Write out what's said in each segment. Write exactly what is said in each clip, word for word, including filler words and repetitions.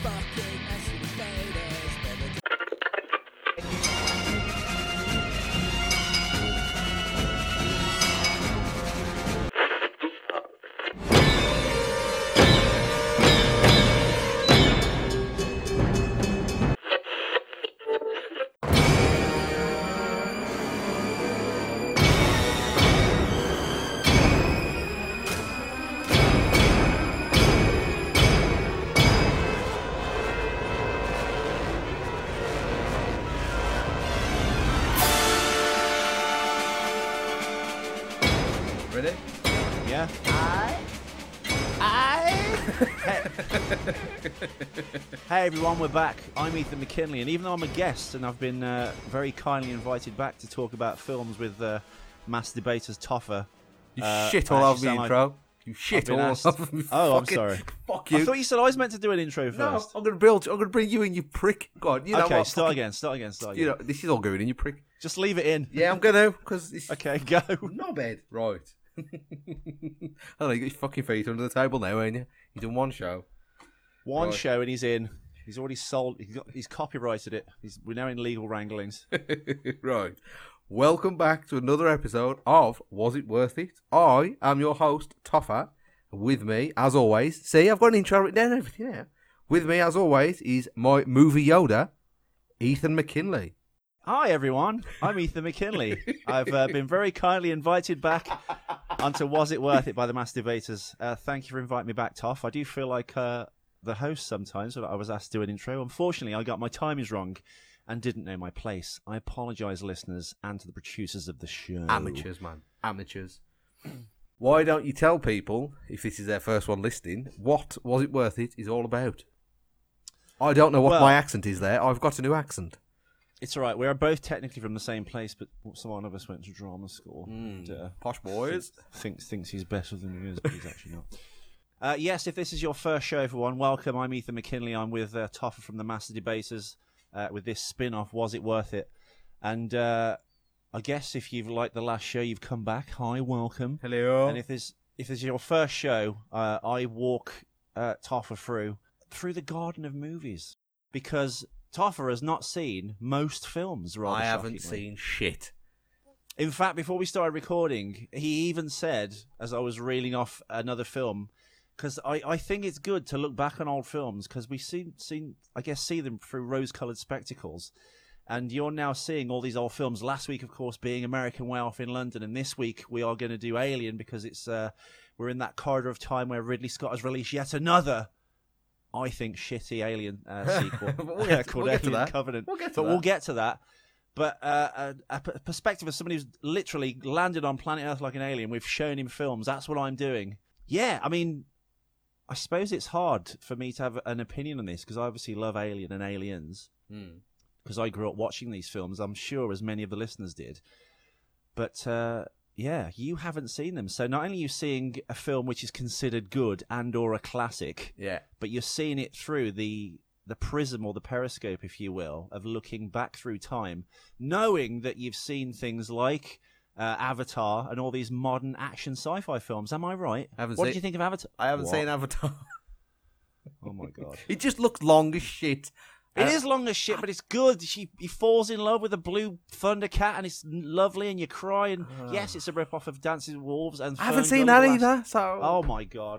fucking massive invaders. They're the Ready? Yeah. I. I. Hey everyone, we're back. I'm Ethan McKinley, and even though I'm a guest and I've been uh, very kindly invited back to talk about films with uh, mass debaters Toffer. You uh, shit I all over actually the sound like- intro. You shit been all asked- over me. Oh, I'm Fucking- sorry. Fuck I you. thought you said I was meant to do an intro No, first. I'm gonna build. I'm gonna bring you in, you prick. Go on. You know okay, what? start Fucking- again, start again, start You again. know this is all going in, you prick. Just leave it in. Yeah, I'm gonna because it's Okay, go. not bad. Right. I don't know. You got your fucking feet under the table now, ain't you? You've done one show. One Right. show and he's in. He's already sold. He's, got, he's copyrighted it. He's, we're now in legal wranglings. Right. Welcome back to another episode of Was It Worth It? I am your host, Toffer. With me, as always, see, I've got an intro written down and everything now. With me, as always, is my movie Yoda, Ethan McKinley. Hi everyone, I'm Ethan McKinley. I've uh, been very kindly invited back onto Was It Worth It by the Mass Debaters. Uh, thank you for inviting me back, Toff. I do feel like uh, the host sometimes when I was asked to do an intro. Unfortunately, I got my timings wrong and didn't know my place. I apologise, listeners, and to the producers of the show. Amateurs, man. Amateurs. Why don't you tell people, if this is their first one listening, what Was It Worth It is all about? I don't know what Well- my accent is there. I've got a new accent. It's all right. We're both technically from the same place, but one of us went to drama school. Mm. And, uh, Posh boys. thinks thinks he's better than he is, but he's actually not. Uh, yes, if this is your first show, everyone, welcome. I'm Ethan McKinley. I'm with uh, Toffer from the Master Debaters uh, with this spin-off, Was It Worth It? And uh, I guess if you've liked the last show, you've come back. Hi, welcome. Hello. And if this if this is your first show, uh, I walk uh, Toffer through through the garden of movies because Toffer has not seen most films. Rather I haven't shockingly. seen shit. In fact, before we started recording, he even said, as I was reeling off another film, because I, I think it's good to look back on old films because we seen seen I guess see them through rose-coloured spectacles, and you're now seeing all these old films. Last week, of course, being American Way Off in London, and this week we are going to do Alien because it's uh, we're in that corridor of time where Ridley Scott has released yet another, I think, shitty Alien uh, sequel We'll get to- called we'll get to Alien that. Covenant. We'll get to but that. we'll get to that. But uh, a, a p- perspective of somebody who's literally landed on planet Earth like an alien, we've shown him films. That's what I'm doing. Yeah, I mean, I suppose it's hard for me to have an opinion on this because I obviously love Alien and Aliens Hmm. because I grew up watching these films. I'm sure as many of the listeners did. But uh, yeah, you haven't seen them. So not only are you seeing a film which is considered good and or a classic, Yeah. but you're seeing it through the the prism or the periscope, if you will, of looking back through time, knowing that you've seen things like uh, Avatar and all these modern action sci-fi films. Am I right? I haven't what seen- did you think of Avatar? I haven't What? seen Avatar. Oh my god. It just looks long as shit. It Uh, is long as shit, but it's good. She he falls in love with a blue Thundercat, and it's lovely, and you cry. And yes, it's a rip-off of Dances with Wolves. And I haven't Fern seen Gully that the Last- either. So. Oh my god.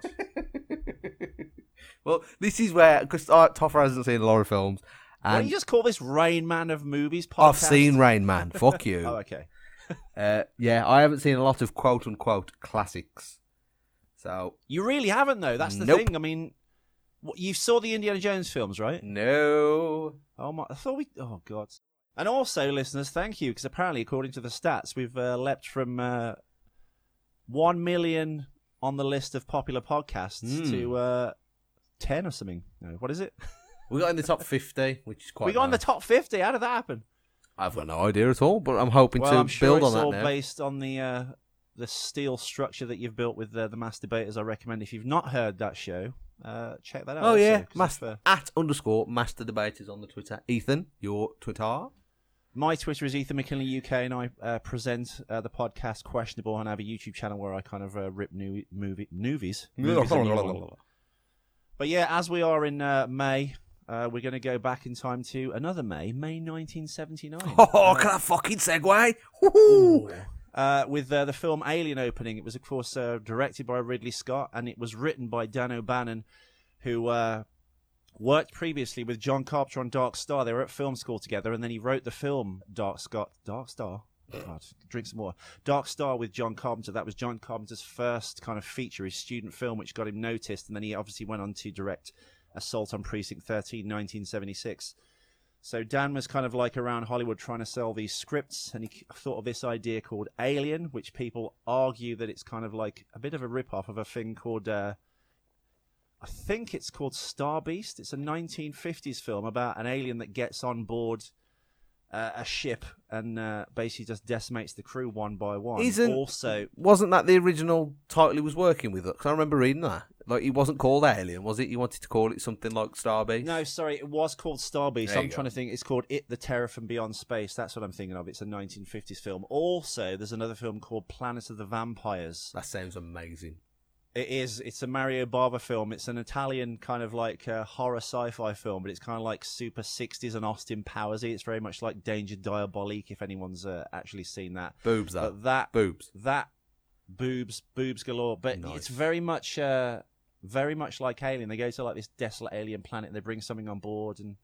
Well, this is where because uh, Toffer hasn't seen a lot of films, Why don't and you just call this Rain Man of Movies podcast? I've seen Rain Man. Fuck you. Oh, okay. uh, yeah, I haven't seen a lot of quote unquote classics. So You really haven't, though. That's the Nope. thing. I mean, what, you saw the Indiana Jones films, right? no. Oh my! I thought we. Oh god. And also, listeners, thank you because apparently, according to the stats, we've uh, leapt from uh, one million on the list of popular podcasts Mm. to uh, ten or something. No, what is it? We got in the top fifty, which is quite. we got in the nice. top fifty. How did that happen? I've got no idea at all, but I'm hoping Well, to I'm sure build it's on all that now. based on the uh, the steel structure that you've built with uh, the Mass Debaters. I recommend if you've not heard that show, uh, check that out. Oh also, yeah, 'cause Mas- if, uh, at underscore Master Debaters on the Twitter. Ethan, your Twitter. My Twitter is Ethan McKinley U K, and I uh, present uh, the podcast Questionable, and I have a YouTube channel where I kind of uh, rip new movie movies. movies a new one. But yeah, as we are in uh, May, uh, we're going to go back in time to another May, May nineteen seventy-nine. Oh, can I fucking segue? Woo-hoo! Uh, with uh, the film Alien opening. It was, of course, uh, directed by Ridley Scott, and it was written by Dan O'Bannon, who uh, worked previously with John Carpenter on Dark Star. They were at film school together, and then he wrote the film Dark Scott. Dark Star? God, drink some more. Dark Star with John Carpenter. That was John Carpenter's first kind of feature, his student film, which got him noticed, and then he obviously went on to direct Assault on Precinct thirteen, nineteen seventy-six. So Dan was kind of like around Hollywood trying to sell these scripts, and he thought of this idea called Alien, which people argue that it's kind of like a bit of a rip-off of a thing called, uh, I think it's called Star Beast. It's a nineteen fifties film about an alien that gets on board uh, a ship and uh, basically just decimates the crew one by one. Isn't, also, wasn't that the original title he was working with? Because I remember reading that. Like, it wasn't called Alien, was it? You wanted to call it something like Star Beast? No, sorry, it was called Star Beast. There I'm you trying go. to think. It's called It, the Terror from Beyond Space. That's what I'm thinking of. It's a nineteen fifties film. Also, there's another film called Planet of the Vampires. That sounds amazing. It is. It's a Mario Bava film. It's an Italian kind of like uh, horror sci-fi film, but it's kind of like super sixties and Austin Powersy. It's very much like Danger Diabolique, if anyone's uh, actually seen that. Boobs, that. But that Boobs. that boobs, boobs galore. But Nice. it's very much, uh, very much like Alien. They go to like this desolate alien planet. They bring something on board and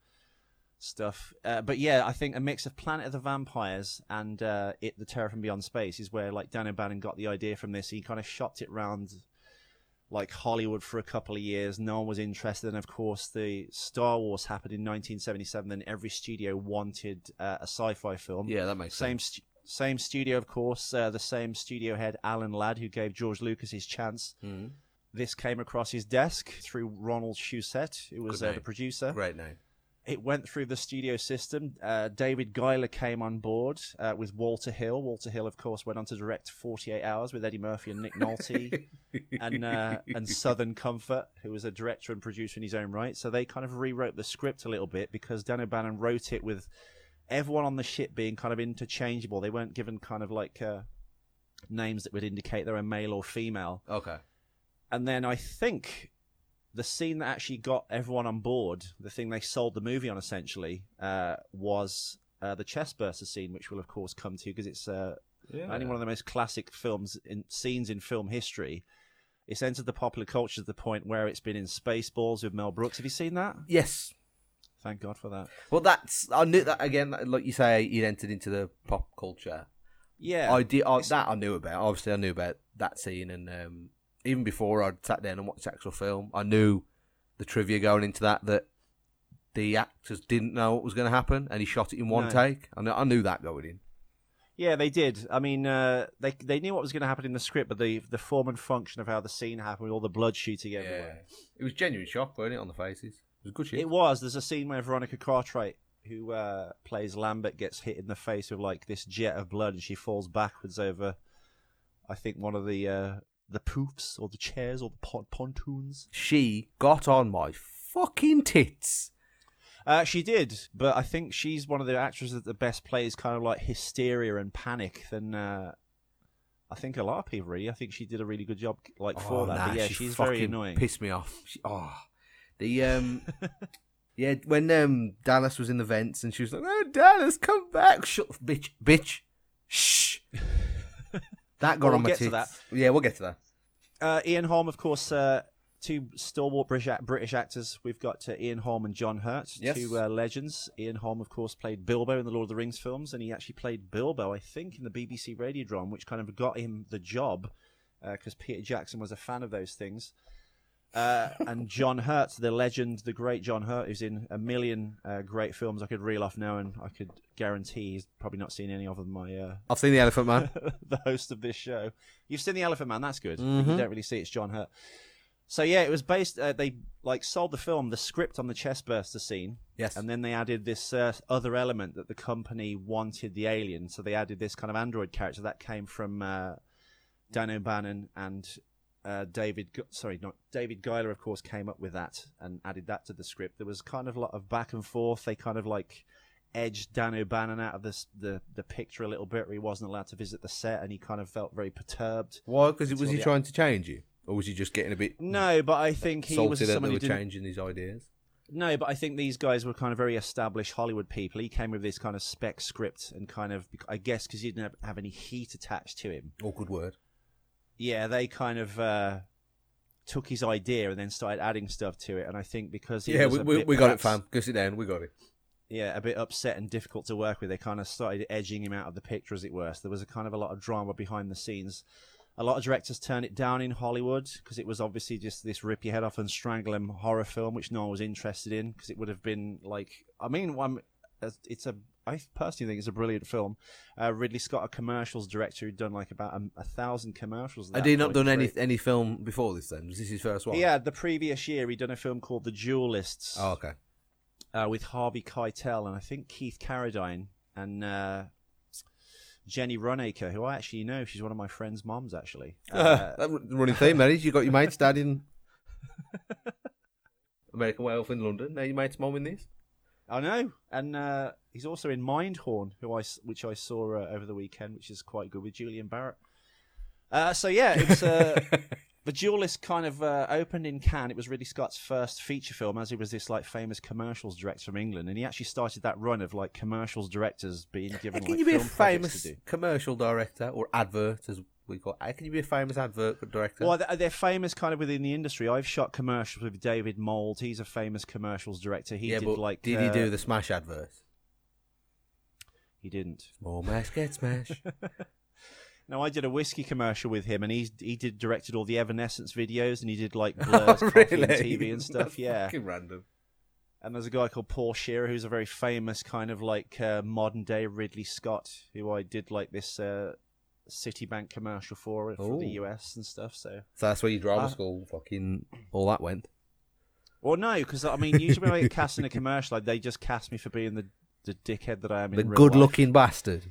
stuff. Uh, but yeah, I think a mix of Planet of the Vampires and uh, It, the Terror from Beyond Space is where like Dan O'Bannon got the idea from this. He kind of shopped it round like Hollywood for a couple of years. No one was interested, and of course the Star Wars happened in nineteen seventy-seven. Then every studio wanted uh, a sci-fi film. Yeah, that makes Same sense. stu- same studio, of course. Uh, the same studio head, Alan Ladd, who gave George Lucas his chance. Mm. This came across his desk through Ronald Shusett, who was Good uh, name. the producer. Great name. It went through the studio system. Uh, David Giler came on board uh, with Walter Hill. Walter Hill, of course, went on to direct forty-eight hours with Eddie Murphy and Nick Nolte, and uh, and Southern Comfort, who was a director and producer in his own right. So they kind of rewrote the script a little bit because Dan O'Bannon wrote it with everyone on the ship being kind of interchangeable. They weren't given kind of like uh, names that would indicate they're a male or female. Okay. And then I think the scene that actually got everyone on board, the thing they sold the movie on essentially, uh, was uh, the chestburster scene, which we'll of course come to because it's uh, Yeah. only one of the most classic films in scenes in film history. It's entered the popular culture to the point where it's been in Spaceballs with Mel Brooks. Have you seen that? Yes. Thank God for that. Well, that's I knew that again. Like you say, it entered into the pop culture. Yeah, I did I, that. I knew about. Obviously, I knew about that scene, and um, even before I'd sat down and watched the actual film, I knew the trivia going into that that the actors didn't know what was going to happen, and he shot it in one No. take. I knew, I knew that going in. Yeah, they did. I mean, uh, they they knew what was going to happen in the script, but the the form and function of how the scene happened with all the blood shooting everywhere. It was genuine shock, wasn't it, on the faces? It was good shit. It was. There's a scene where Veronica Cartwright, who uh, plays Lambert, gets hit in the face with like this jet of blood, and she falls backwards over, I think, one of the uh, the poofs or the chairs or the pon- pontoons. She got on my fucking tits. Uh, she did, but I think she's one of the actresses that the best plays kind of like hysteria and panic than uh, I think a lot of people really. I think she did a really good job like for Oh, that. nah, But yeah, she she's fucking very annoying. Pissed me off. She, oh, the um, yeah, when um Dallas was in the vents and she was like, "Oh, Dallas, come back, shut, bitch, bitch, shh." That got Well, on my we'll get to tits. that. Yeah, we'll get to that. Uh, Ian Holm, of course, uh, two stalwart British, British actors. We've got uh, Ian Holm and John Hurt, Yes. two uh, legends. Ian Holm, of course, played Bilbo in the Lord of the Rings films, and he actually played Bilbo, I think, in the B B C Radiodrama, which kind of got him the job because Peter Jackson was a fan of those things. Uh, and John Hurt, the legend, the great John Hurt, who's in a million uh, great films I could reel off now, and I could guarantee he's probably not seen any of them. My uh, I've seen the Elephant Man. the host of this show. You've seen the Elephant Man, that's good. Mhm. You don't really see it's John Hurt. So yeah, it was based. Uh, they like sold the film, the script on the chestburster scene, Yes. and then they added this uh, other element that the company wanted the alien. So they added this kind of android character that came from uh, Dan O'Bannon and uh, David. Gu- Sorry, not David Giler. Of course, came up with that and added that to the script. There was kind of a lot of back and forth. They kind of like edged Dan O'Bannon out of this, the the picture a little bit. Where he wasn't allowed to visit the set, and he kind of felt very perturbed. Why? Because was Until he the- trying to change you, or was he just getting a bit No, but I think he was salty that someone they who were didn't. changing his ideas? No, but I think these guys were kind of very established Hollywood people. He came with this kind of spec script and kind of, I guess, because he didn't have, have any heat attached to him. Oh, good word. Yeah, they kind of uh, took his idea and then started adding stuff to it. And I think because he Yeah, was we, a we, bit we got it, perhaps- fam. Go sit down. We got it. Yeah, a bit upset and difficult to work with. They kind of started edging him out of the picture, as it were. So there was a kind of a lot of drama behind the scenes. A lot of directors turned it down in Hollywood because it was obviously just this rip your head off and strangle him horror film, which no one was interested in because it would have been like, I mean, one, it's a, I personally think it's a brilliant film. Uh, Ridley Scott, a commercials director who'd done like about a, a thousand commercials. at Had that he not point. done any Great. any film before this then? Was this his first one? He had the previous year. He'd done a film called The Duelists Oh, okay. uh, with Harvey Keitel and I think Keith Carradine and uh, Jenny Runacre, who I actually know. She's one of my friend's moms, actually. Uh, that running theme, mate. You got your mate's dad in American Werewolf in London. Now your mate's mom in this. I know, and uh, he's also in Mindhorn, who I s- which I saw uh, over the weekend, which is quite good with Julian Barrett. Uh, so yeah, it was uh, The Duelist kind of uh, opened in Cannes. It was Ridley Scott's first feature film, as he was this like famous commercials director from England, and he actually started that run of like commercials directors being given. How can like, you be a film projects famous to do. commercial director or advert, as we call it? How can you be a famous advert director? Well, they're famous kind of within the industry. I've shot commercials with David Mould. He's a famous commercials director. He yeah, did but like. did uh, he do the Smash advert? He didn't. More mash get smash. No, I did a whiskey commercial with him, and he he did directed all the Evanescence videos, and he did like Blur's Oh, Coffee really? and T V and stuff. That's yeah, fucking random. and there's a guy called Paul Shearer who's a very famous kind of like uh, modern day Ridley Scott, who I did like this uh, Citibank commercial for for the Ooh. U S and stuff. So, So that's where your drama Uh, school fucking all that went. well, no, because I mean, usually when I get cast in a commercial, like, they just cast me for being the the dickhead that I am in The real good-looking life. bastard.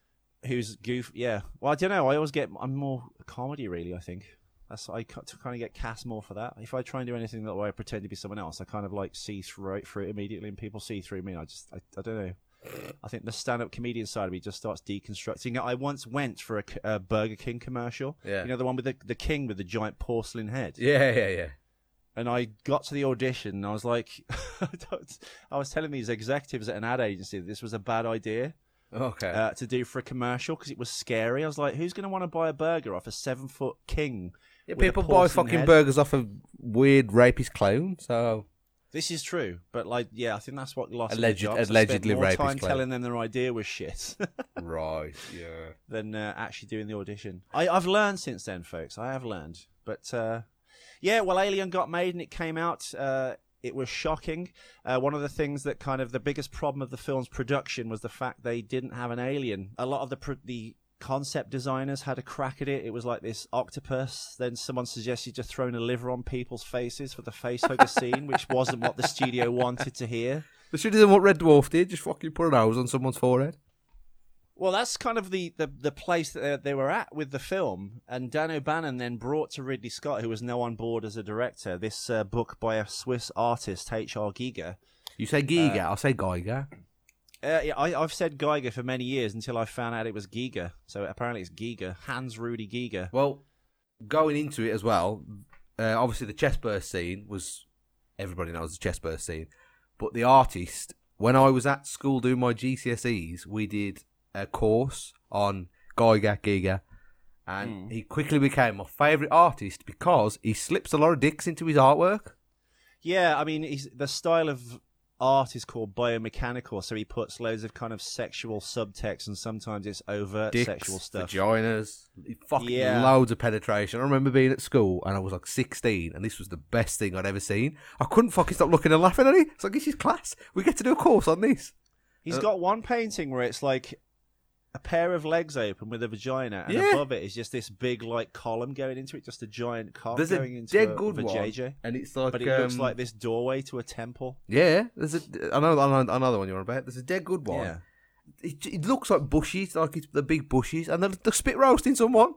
Who's goof? Yeah. Well, I don't know. I always get. I'm more comedy, really. I think that's I kind of get cast more for that. If I try and do anything that way, I pretend to be someone else. I kind of like see through through it immediately, and people see through me. I just, I, I don't know. I think the stand-up comedian side of me just starts deconstructing. I once went for a, a Burger King commercial. Yeah. You know, the one with the the king with the giant porcelain head. Yeah, yeah, yeah. And I got to the audition, and I was like, I, don't, I was telling these executives at an ad agency that this was a bad idea. Okay. Uh, to do for a commercial because it was scary. I was like, who's going to want to buy a burger off a seven foot king? yeah, with a people buy porcelain fucking head? burgers off a weird rapist clown, so... This is true, but like, yeah, I think that's what lost me Alleged- the jobs. allegedly I spent more rapist time clown. telling them their idea was shit Right, yeah. than uh, actually doing the audition. I, I've learned since then, folks. I have learned, but uh, yeah, well, Alien got made and it came out. Uh, It was shocking. Uh, one of the things that kind of the biggest problem of the film's production was the fact they didn't have an alien. A lot of the pro- the concept designers had a crack at it. It was like this octopus. Then someone suggested just throwing a liver on people's faces for the facehugger scene, which wasn't what the studio wanted to hear. They should have done what Red Dwarf did, just fucking put a nose on someone's forehead. Well, that's kind of the, the, the place that they- they were at with the film. And Dan O'Bannon then brought to Ridley Scott, who was now on board as a director, this uh, book by a Swiss artist, H R. Giger. You say Giga, I'll say Geiger. Uh, yeah, I, I've said Geiger for many years until I found out it was Giger. So apparently it's Giger, Hans Rudy Giger. Well, going into it as well, uh, obviously the chest burst scene was... Everybody knows the chest burst scene. But the artist, when I was at school doing my G C S Es, we did a course on Geiger, Giger, and Mm. he quickly became my favourite artist because he slips a lot of dicks into his artwork. Yeah, I mean, he's, the style of art is called biomechanical, so he puts loads of kind of sexual subtext, and sometimes it's overt Dicks, sexual stuff. vaginas, fucking Yeah. loads of penetration. I remember being at school and I was like sixteen, and this was the best thing I'd ever seen. I couldn't fucking stop looking and laughing at it. It's like, this is class. We get to do a course on this. He's Uh, got one painting where it's like a pair of legs open with a vagina, and Yeah. above it is just this big like column going into it, just a giant cock There's a going into dead a good one, vajayjay. and it's like, But it looks um, like this doorway to a temple. yeah. There's a, I know, I know another one you're on about. There's a dead good one. Yeah. It, it looks like bushes, like it's the big bushes, and they're, they're spit roasting someone.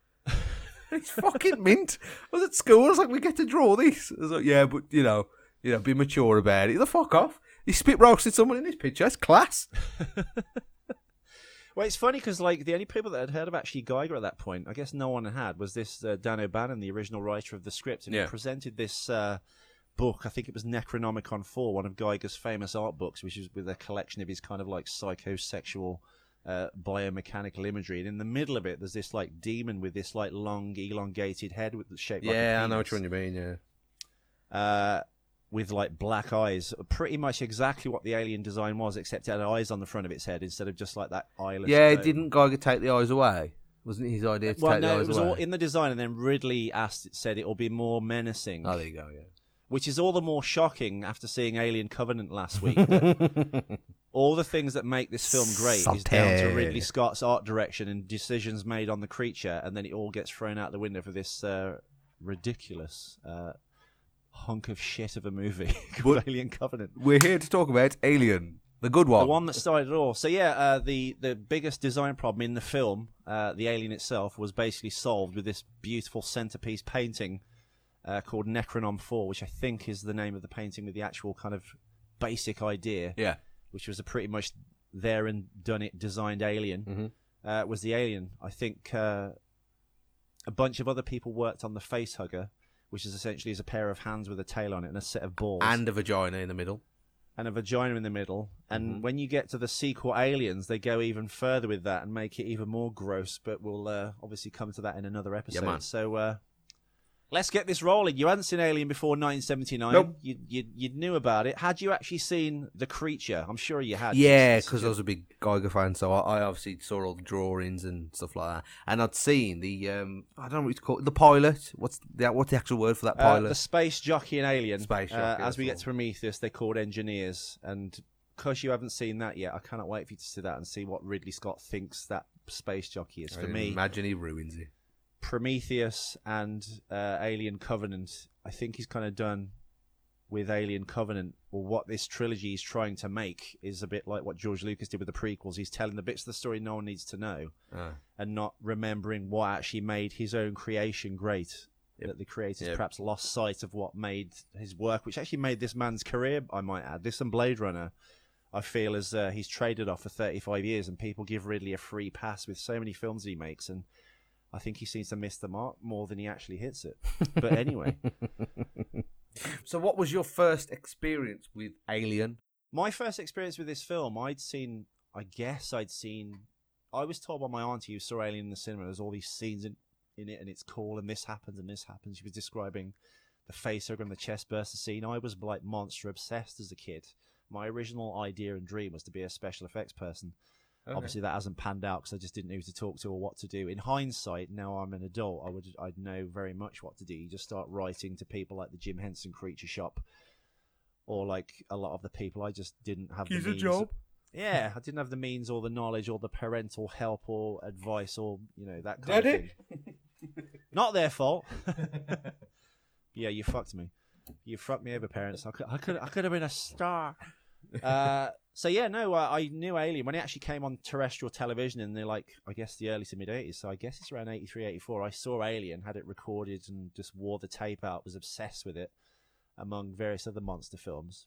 It's fucking mint. I was at school. I was like, we get to draw this. I was like, yeah, but you know, you know, be mature about it. The fuck off. He spit roasted someone in this picture. It's class. Well, it's funny because like the only people that had heard of actually Geiger at that point, I guess no one had, was this uh, Dan O'Bannon, the original writer of the script, and Yeah. he presented this uh, book. I think it was Necronomicon four, one of Geiger's famous art books, which is with a collection of his kind of like psychosexual uh, biomechanical imagery. And in the middle of it, there's this like demon with this like long, elongated head with the shape. Yeah, like a I know penis. which one you mean. Yeah. Uh, with like black eyes, pretty much exactly what the alien design was, except it had eyes on the front of its head instead of just like that eyeless. Yeah, dome. didn't Geiger take the eyes away? Wasn't it his idea to Well, take no, the it eyes was away? all in the design, and then Ridley asked, it said it'll be more menacing. Oh, there you go. Yeah. Which is all the more shocking after seeing Alien Covenant last week. that all the things that make this film great is down to Sauté. Ridley Scott's art direction and decisions made on the creature, and then it all gets thrown out the window for this uh, ridiculous uh, hunk of shit of a movie called What? Alien Covenant. We're here to talk about Alien, the good one. The one that started it all. So yeah, uh, the the biggest design problem in the film, uh, the alien itself, was basically solved with this beautiful centerpiece painting uh, called Necronom four, which I think is the name of the painting with the actual kind of basic idea, Yeah. which was a pretty much there and done it designed alien. Mm-hmm. Uh, was the alien? I think uh, a bunch of other people worked on the face hugger, which is essentially is a pair of hands with a tail on it and a set of balls And a vagina in the middle. and a vagina in the middle. And Mhm. when you get to the sequel Aliens, they go even further with that and make it even more gross. But we'll uh, obviously come to that in another episode. man. So uh, let's get this rolling. You hadn't seen Alien before nineteen seventy-nine. Nope. You, you you knew about it. Had you actually seen The Creature? I'm sure you had. Yeah, This is because I your- was a big Geiger fan, so I, I obviously saw all the drawings and stuff like that. And I'd seen the, um, I don't know what it's called, the pilot. What's the, what's the actual word for that Uh, pilot? the space jockey and Alien. Space Uh, jockey, as that's we the get to Prometheus, they're called engineers. And because you haven't seen that yet, I cannot wait for you to see that and see what Ridley Scott thinks that space jockey is. I For me, imagine he ruins it. Prometheus and uh, Alien Covenant, I think he's kind of done with Alien Covenant, or what this trilogy is trying to make is a bit like what George Lucas did with the prequels. He's telling the bits of the story no one needs to know Ah. and not remembering what actually made his own creation great. Yep. That the creators Yep. perhaps lost sight of what made his work, which actually made this man's career, I might add. This and Blade Runner, I feel, as uh, he's traded off for thirty-five years, and people give Ridley a free pass with so many films that he makes, and I think he seems to miss the mark more than he actually hits it. But anyway, So, what was your first experience with Alien? my first experience with this film, I'd seen, I guess I'd seen, I was told by my auntie who saw Alien in the cinema, there's all these scenes in, in it, and it's cool, and this happens, and this happens. She was describing the facehugger and the chest burster scene. I was like monster obsessed as a kid. My original idea and dream was to be a special effects person. Okay. Obviously, that hasn't panned out because I just didn't know who to talk to or what to do. In hindsight, now I'm an adult, I would I'd know very much what to do. You just start writing to people like the Jim Henson Creature Shop, or like a lot of the people. I just didn't have Here's the a means. job. Yeah, I didn't have the means or the knowledge or the parental help or advice or you know that kind Daddy? of thing. Not their fault. Yeah, you fucked me. You fucked me over, parents. I could, I could, I could have been a star. Uh, so yeah, no, uh, I knew Alien when it actually came on terrestrial television in the like, I guess the early to mid eighties. So I guess it's around eighty-three, eighty-four. I saw Alien, had it recorded, and just wore the tape out. Was obsessed with it, among various other monster films.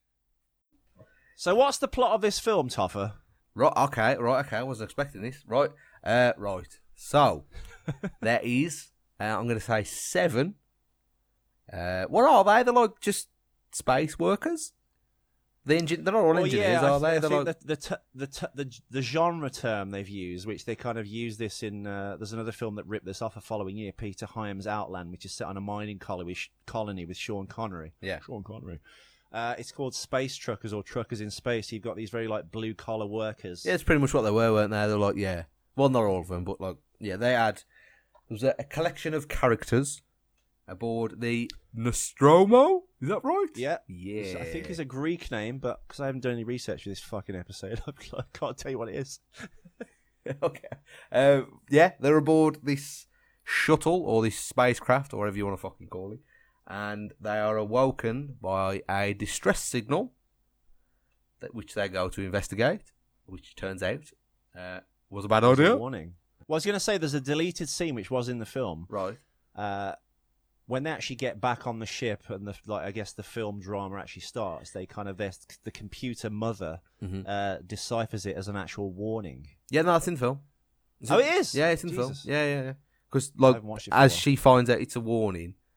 So what's the plot of this film, Toffer? Right, okay, right, okay. I wasn't expecting this. Right, uh, right. So, there is, uh, I'm going to say seven. Uh, what are they? They're like just space workers? The engine, they're not all Well, engineers, yeah, I are th- they? I They're think like, the, the, t- the, t- the the genre term they've used, which they kind of use this in. Uh, there's another film that ripped this off the following year, Peter Hyams' Outland, which is set on a mining colony, colony with Sean Connery. yeah. Sean Connery. Uh, it's called Space Truckers or Truckers in Space. You've got these very like blue collar workers. Yeah, it's pretty much what they were, weren't they? They're like, yeah. Well, not all of them, but like, yeah, they had. There was a, a collection of characters aboard the Nostromo. Is that right? Yeah. Yeah. I think it's a Greek name, but because I haven't done any research for this fucking episode, I can't tell you what it is. Okay. Uh, yeah, they're aboard this shuttle or this spacecraft or whatever you want to fucking call it, and they are awoken by a distress signal, that which they go to investigate, which turns out uh, was a bad There's a idea. warning. Well, I was going to say there's a deleted scene which was in the film. Right. Uh, when they actually get back on the ship and the like, I guess the film drama actually starts. They kind of their, the computer mother Mhm. uh, deciphers it as an actual warning. Yeah, no, it's in film. It's Oh, in- it is? Yeah, it's in Jesus. film. Yeah, yeah, yeah. Because I like haven't watched it as before. she finds out it's a warning,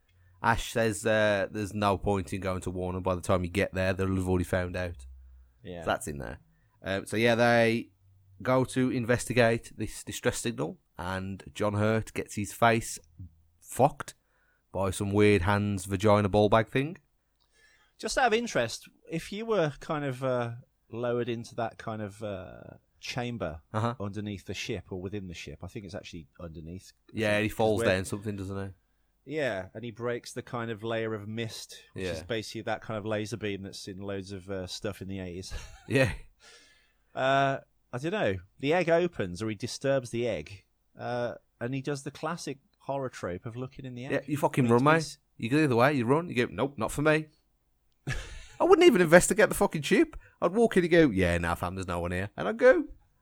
Ash says uh, there's no point in going to Warner. By the time you get there, they'll have already found out. Yeah. So that's in there. Um, so yeah, they go to investigate this distress signal, and John Hurt gets his face fucked by some weird hands vagina ball bag thing. Just out of interest, if you were kind of uh, lowered into that kind of uh, chamber Uh-huh. underneath the ship or within the ship, I think it's actually underneath. Yeah, he falls where- down something, doesn't Yeah, and he breaks the kind of layer of mist, which Yeah. is basically that kind of laser beam that's in loads of uh, stuff in the eighties. he? Yeah. Uh, I don't know. The egg opens, or he disturbs the egg, uh, and he does the classic horror trope of looking in the egg. Yeah, you fucking I mean, run, to mate. be- You go the other way, you run, you go, nope, not for me. I wouldn't even investigate the fucking ship. I'd walk in and go, yeah, nah, fam, there's no one here. And I'd go.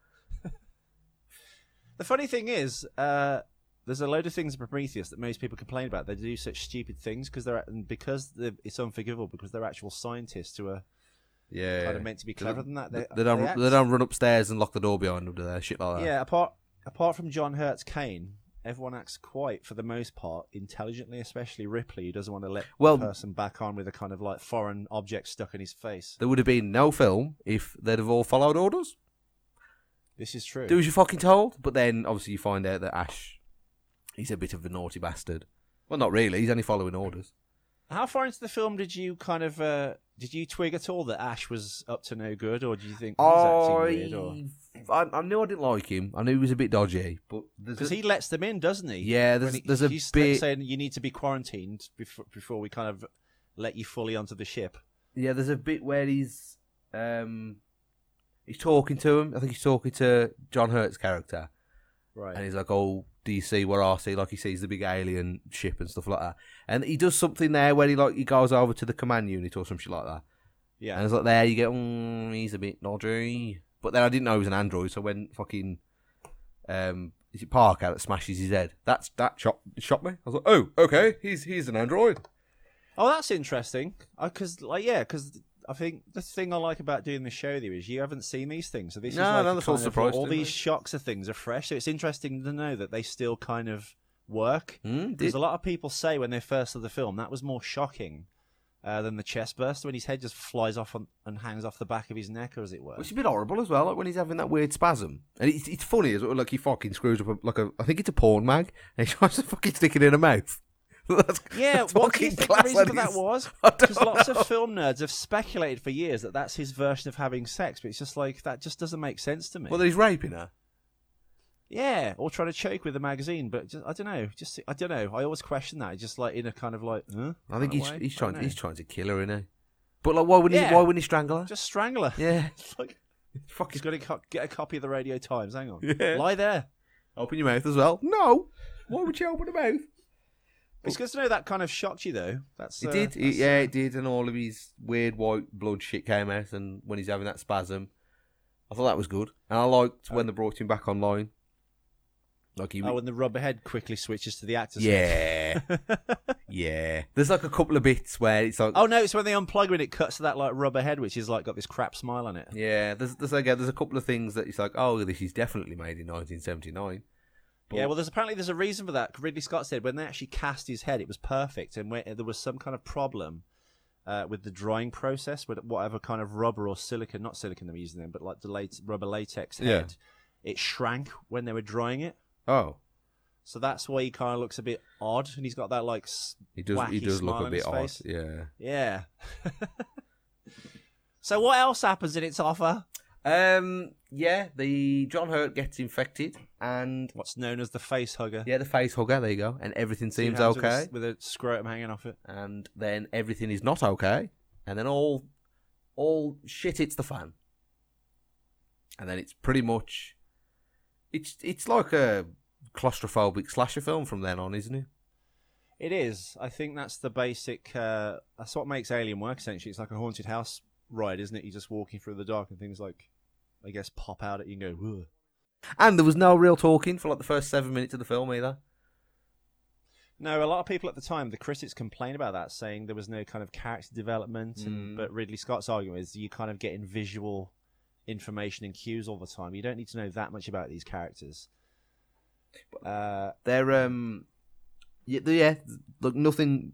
The funny thing is, uh, there's a load of things in Prometheus that most people complain about. They do such stupid things because they're and because they're, it's unforgivable because they're actual scientists who are Yeah. kind of meant to be cleverer than that. They, They, they don't. they They, act- don't run upstairs and lock the door behind them, do they? Shit like that. Yeah, apart apart from John Hurt's Kane, everyone acts quite, for the most part, intelligently. Especially Ripley, who doesn't want to let Well- the person back on with a kind of like foreign object stuck in his face. There would have been no film if they'd have all followed orders. This is true. Do as you're fucking told. But then, obviously, you find out that Ash, he's a bit of a naughty bastard. Well, not really. He's only following orders. How far into the film did you kind of uh, did you twig at all that Ash was up to no good, or do you think he's acting weird? Or I, I knew I didn't like him. I knew he was a bit dodgy. But there's because a- he lets them in, doesn't he? Yeah, there's- When he- there's a he's bit- saying you need to be quarantined before before we kind of let you fully onto the ship. Yeah, there's a bit where he's um he's talking to him. I think he's talking to John Hurt's character, Right. and he's like, "Oh, do you see where I see?" Like he sees the big alien ship and stuff like that. And he does something there where he like he goes over to the command unit or some shit like that. yeah. And it's like there you go, mm, he's a bit dodgy. But then I didn't know he was an android, so when fucking um is it Parker that smashes his head? That's that shot shot me. I was like, oh, okay, he's he's an android. Oh, that's interesting. Because, like, yeah, because I think the thing I like about doing the show there is you haven't seen these things. So this No, is like no, a that's all kind of- surprised, all isn't these it? shocks of things are fresh. So it's interesting to know that they still kind of work. Mm, Because did, a lot of people say when they first saw the film that was more shocking uh, than the chest burst when his head just flies off on, and hangs off the back of his neck, as it were. which is a bit horrible as well, like when he's having that weird spasm. And it's it's funny as well, like he fucking screws up a, like a I think it's a porn mag, and he tries to fucking stick it in a mouth. That's, Yeah, that's what do you fucking think class, the reason for that that is. was? I don't Because lots know. of film nerds have speculated for years that that's his version of having sex, but it's just like, that just doesn't make sense to me. Well, then he's raping her. Yeah, or trying to choke with a magazine, but just, I don't know. Just I don't know. I always question that. Just like in a kind of like, huh? I think That he's way? he's I trying don't he's know. trying to kill her, isn't he? But like, why wouldn't Yeah. he? Why wouldn't he strangle her? just strangle her. Yeah, It's like fucking he's got to co- get a copy of the Radio Times. Hang on, Yeah. lie there. open your mouth as well. No, why would you open the mouth? It's good to know that kind of shocked you though. That's It uh, did, it, that's, yeah, uh, it did, and all of his weird white blood shit came out, and when he's having that spasm, I thought that was good, and I liked when they brought him back online. Like he, Oh, and the rubber head quickly switches to the actor's yeah, head. yeah. There's like a couple of bits where it's like, Oh no, it's when they unplug when it cuts to that like rubber head, which is like got this crap smile on it. yeah. There's there's again, there's a couple of things that it's like, oh, this is definitely made in nineteen seventy-nine. But- Yeah, well, there's apparently there's a reason for that. Ridley Scott said when they actually cast his head, it was perfect, and when there was some kind of problem uh, with the drying process, with whatever kind of rubber or silicon, not silicon they were using then, but like the late rubber latex Yeah. head, it shrank when they were drying it. Oh, So that's why he kind of looks a bit odd, and he's got that like s- he does he wacky does smile look a on bit his odd. face. Yeah. Yeah. So what else happens in its offer? Um. Yeah. The John Hurt gets infected, and What's known as the face hugger. yeah, the face hugger. There you go, and everything Two seems hands with a okay. s- with a scrotum hanging off it. And then everything is not okay, and then all all shit hits the fan, and then it's pretty much it's it's like a claustrophobic slasher film from then on, isn't it? It is. I think that's the basic. Uh, that's what makes Alien work. Essentially, it's like a haunted house ride, isn't it? You're just walking through the dark, and things like, I guess, pop out at you and go. Ugh. And there was no real talking for like the first seven minutes of the film either. No, a lot of people at the time, the critics complained about that, saying there was no kind of character development. And, Mm. but Ridley Scott's argument is you kind of getting visual information and cues all the time. You don't need to know that much about these characters. Uh, They're um, yeah, they- yeah, look, nothing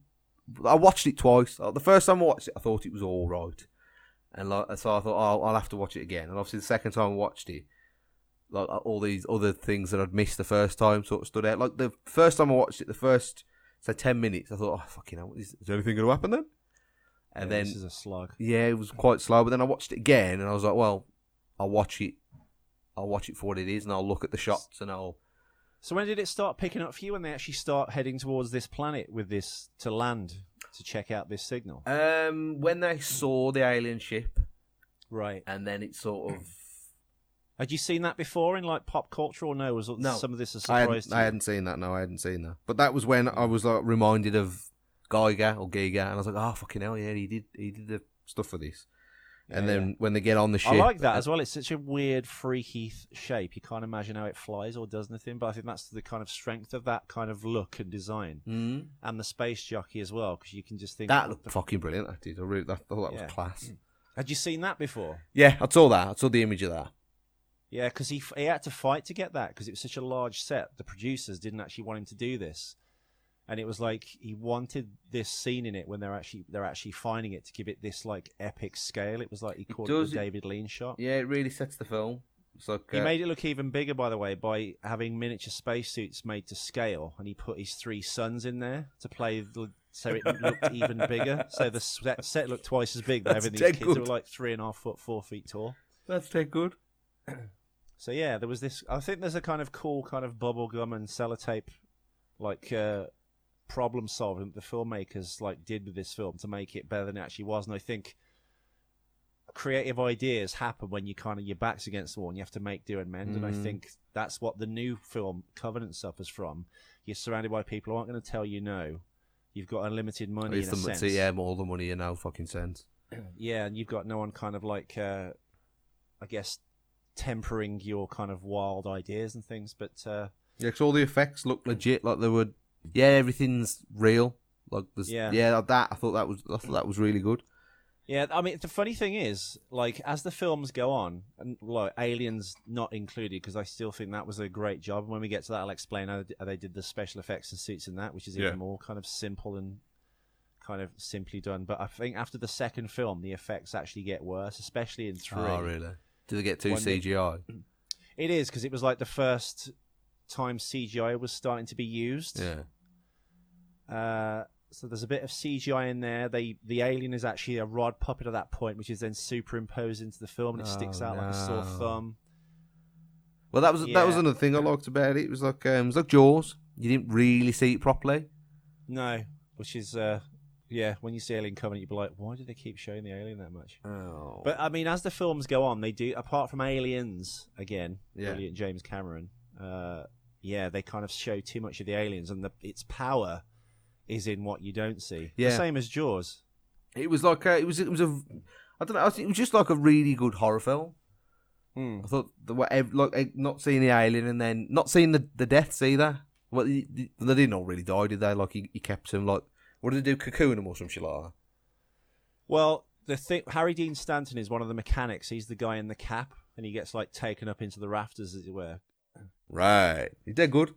I watched it twice. Like, the first time I watched it, I thought it was all right, and like so I thought, oh, I'll have to watch it again. And obviously, the second time I watched it, like all these other things that I'd missed the first time sort of stood out. Like the first time I watched it, the first say ten minutes, I thought, oh fucking hell, is, is anything going to happen then? And Yeah, then this is a slug. yeah, it was quite slow. But then I watched it again, and I was like, well, I'll watch it. I'll watch it for what it is, and I'll look at the shots, and I'll. So when did it start picking up for you? When they actually start heading towards this planet with this to land to check out this signal? Um, when they saw the alien ship, Right. and then it sort of. Had you seen that before in like pop culture, or no? Was No. some of this a I surprise hadn't, to I you? hadn't seen that. No, I hadn't seen that. But that was when I was like reminded of Geiger or Giga, and I was like, oh fucking hell, yeah, he did, he did the stuff for this. And Yeah, then yeah. when they get on the ship, I like that as well. It's such a weird, freaky th- shape. You can't imagine how it flies or does anything, but I think that's the kind of strength of that kind of look and design, Mm. and the space jockey as well, because you can just think That what looked the- fucking brilliant. That did. I, really, that, I thought that Yeah. was class. Had you seen that before? Yeah, I saw that. I saw the image of that. Yeah, because he f- he had to fight to get that because it was such a large set. The producers didn't actually want him to do this, and it was like he wanted this scene in it when they're actually they're actually finding it to give it this like epic scale. It was like he called it does the it- David Lean shot. Yeah, it really sets the film. It's like He uh, made it look even bigger, by the way, by having miniature spacesuits made to scale, and he put his three sons in there to play, the, so it looked even bigger. So the set, set looked twice as big, but That's having these dead kids who good. were like three and a half foot, four feet tall. that's dead good. So yeah, there was this. I think there's a kind of cool kind of bubblegum and sellotape, like uh, problem solving that the filmmakers like did with this film to make it better than it actually was. And I think creative ideas happen when you kind of your back's against the wall and you have to make do and mend. And I Mm. think that's what the new film Covenant suffers from. You're surrounded by people who aren't going to tell you no. You've got unlimited money It's in a the, sense. see, yeah, more the money in no fucking sense. Yeah, and you've got no one kind of like, uh, I guess, tempering your kind of wild ideas and things. But uh, Yeah, 'cause all the effects look legit. Like they would. Yeah, everything's real. Like there's, Yeah. yeah, that I thought that was I thought that was really good. yeah, I mean, the funny thing is, like, as the films go on, and like Aliens not included, because I still think that was a great job. When we get to that, I'll explain how how they did the special effects and suits in that, which is even Yeah. more kind of simple and kind of simply done. But I think after the second film, the effects actually get worse, especially in three. Oh, really? Did they get too When they- C G I? It is, because it was like the first time C G I was starting to be used. Yeah. Uh, so there's a bit of C G I in there. They the alien is actually a rod puppet at that point, which is then superimposed into the film, and it sticks Oh, out like a sore no. thumb. Well, that was that was Yeah. another thing I liked about it. It was like um, it was like Jaws. You didn't really see it properly. No, which is uh, yeah. When you see Alien Covenant, you'd be like, why do they keep showing the alien that much? Oh. But I mean, as the films go on, they do. Apart from Aliens, again, Yeah. brilliant James Cameron. Uh, yeah, they kind of show too much of the aliens, and the, its power is in what you don't see. Yeah. The same as Jaws. it was like a, it was it was a I don't know. I think it was just like a really good horror film. Hmm. I thought the whatever, like eh, not seeing the alien and then not seeing the, the deaths either. Well, they they didn't all really die, did they? Like he, he kept him like what did they do? Cocoon him or some shit like that. Well, the thing, Harry Dean Stanton is one of the mechanics. He's the guy in the cap, and he gets like taken up into the rafters, as it were. Right, he did good.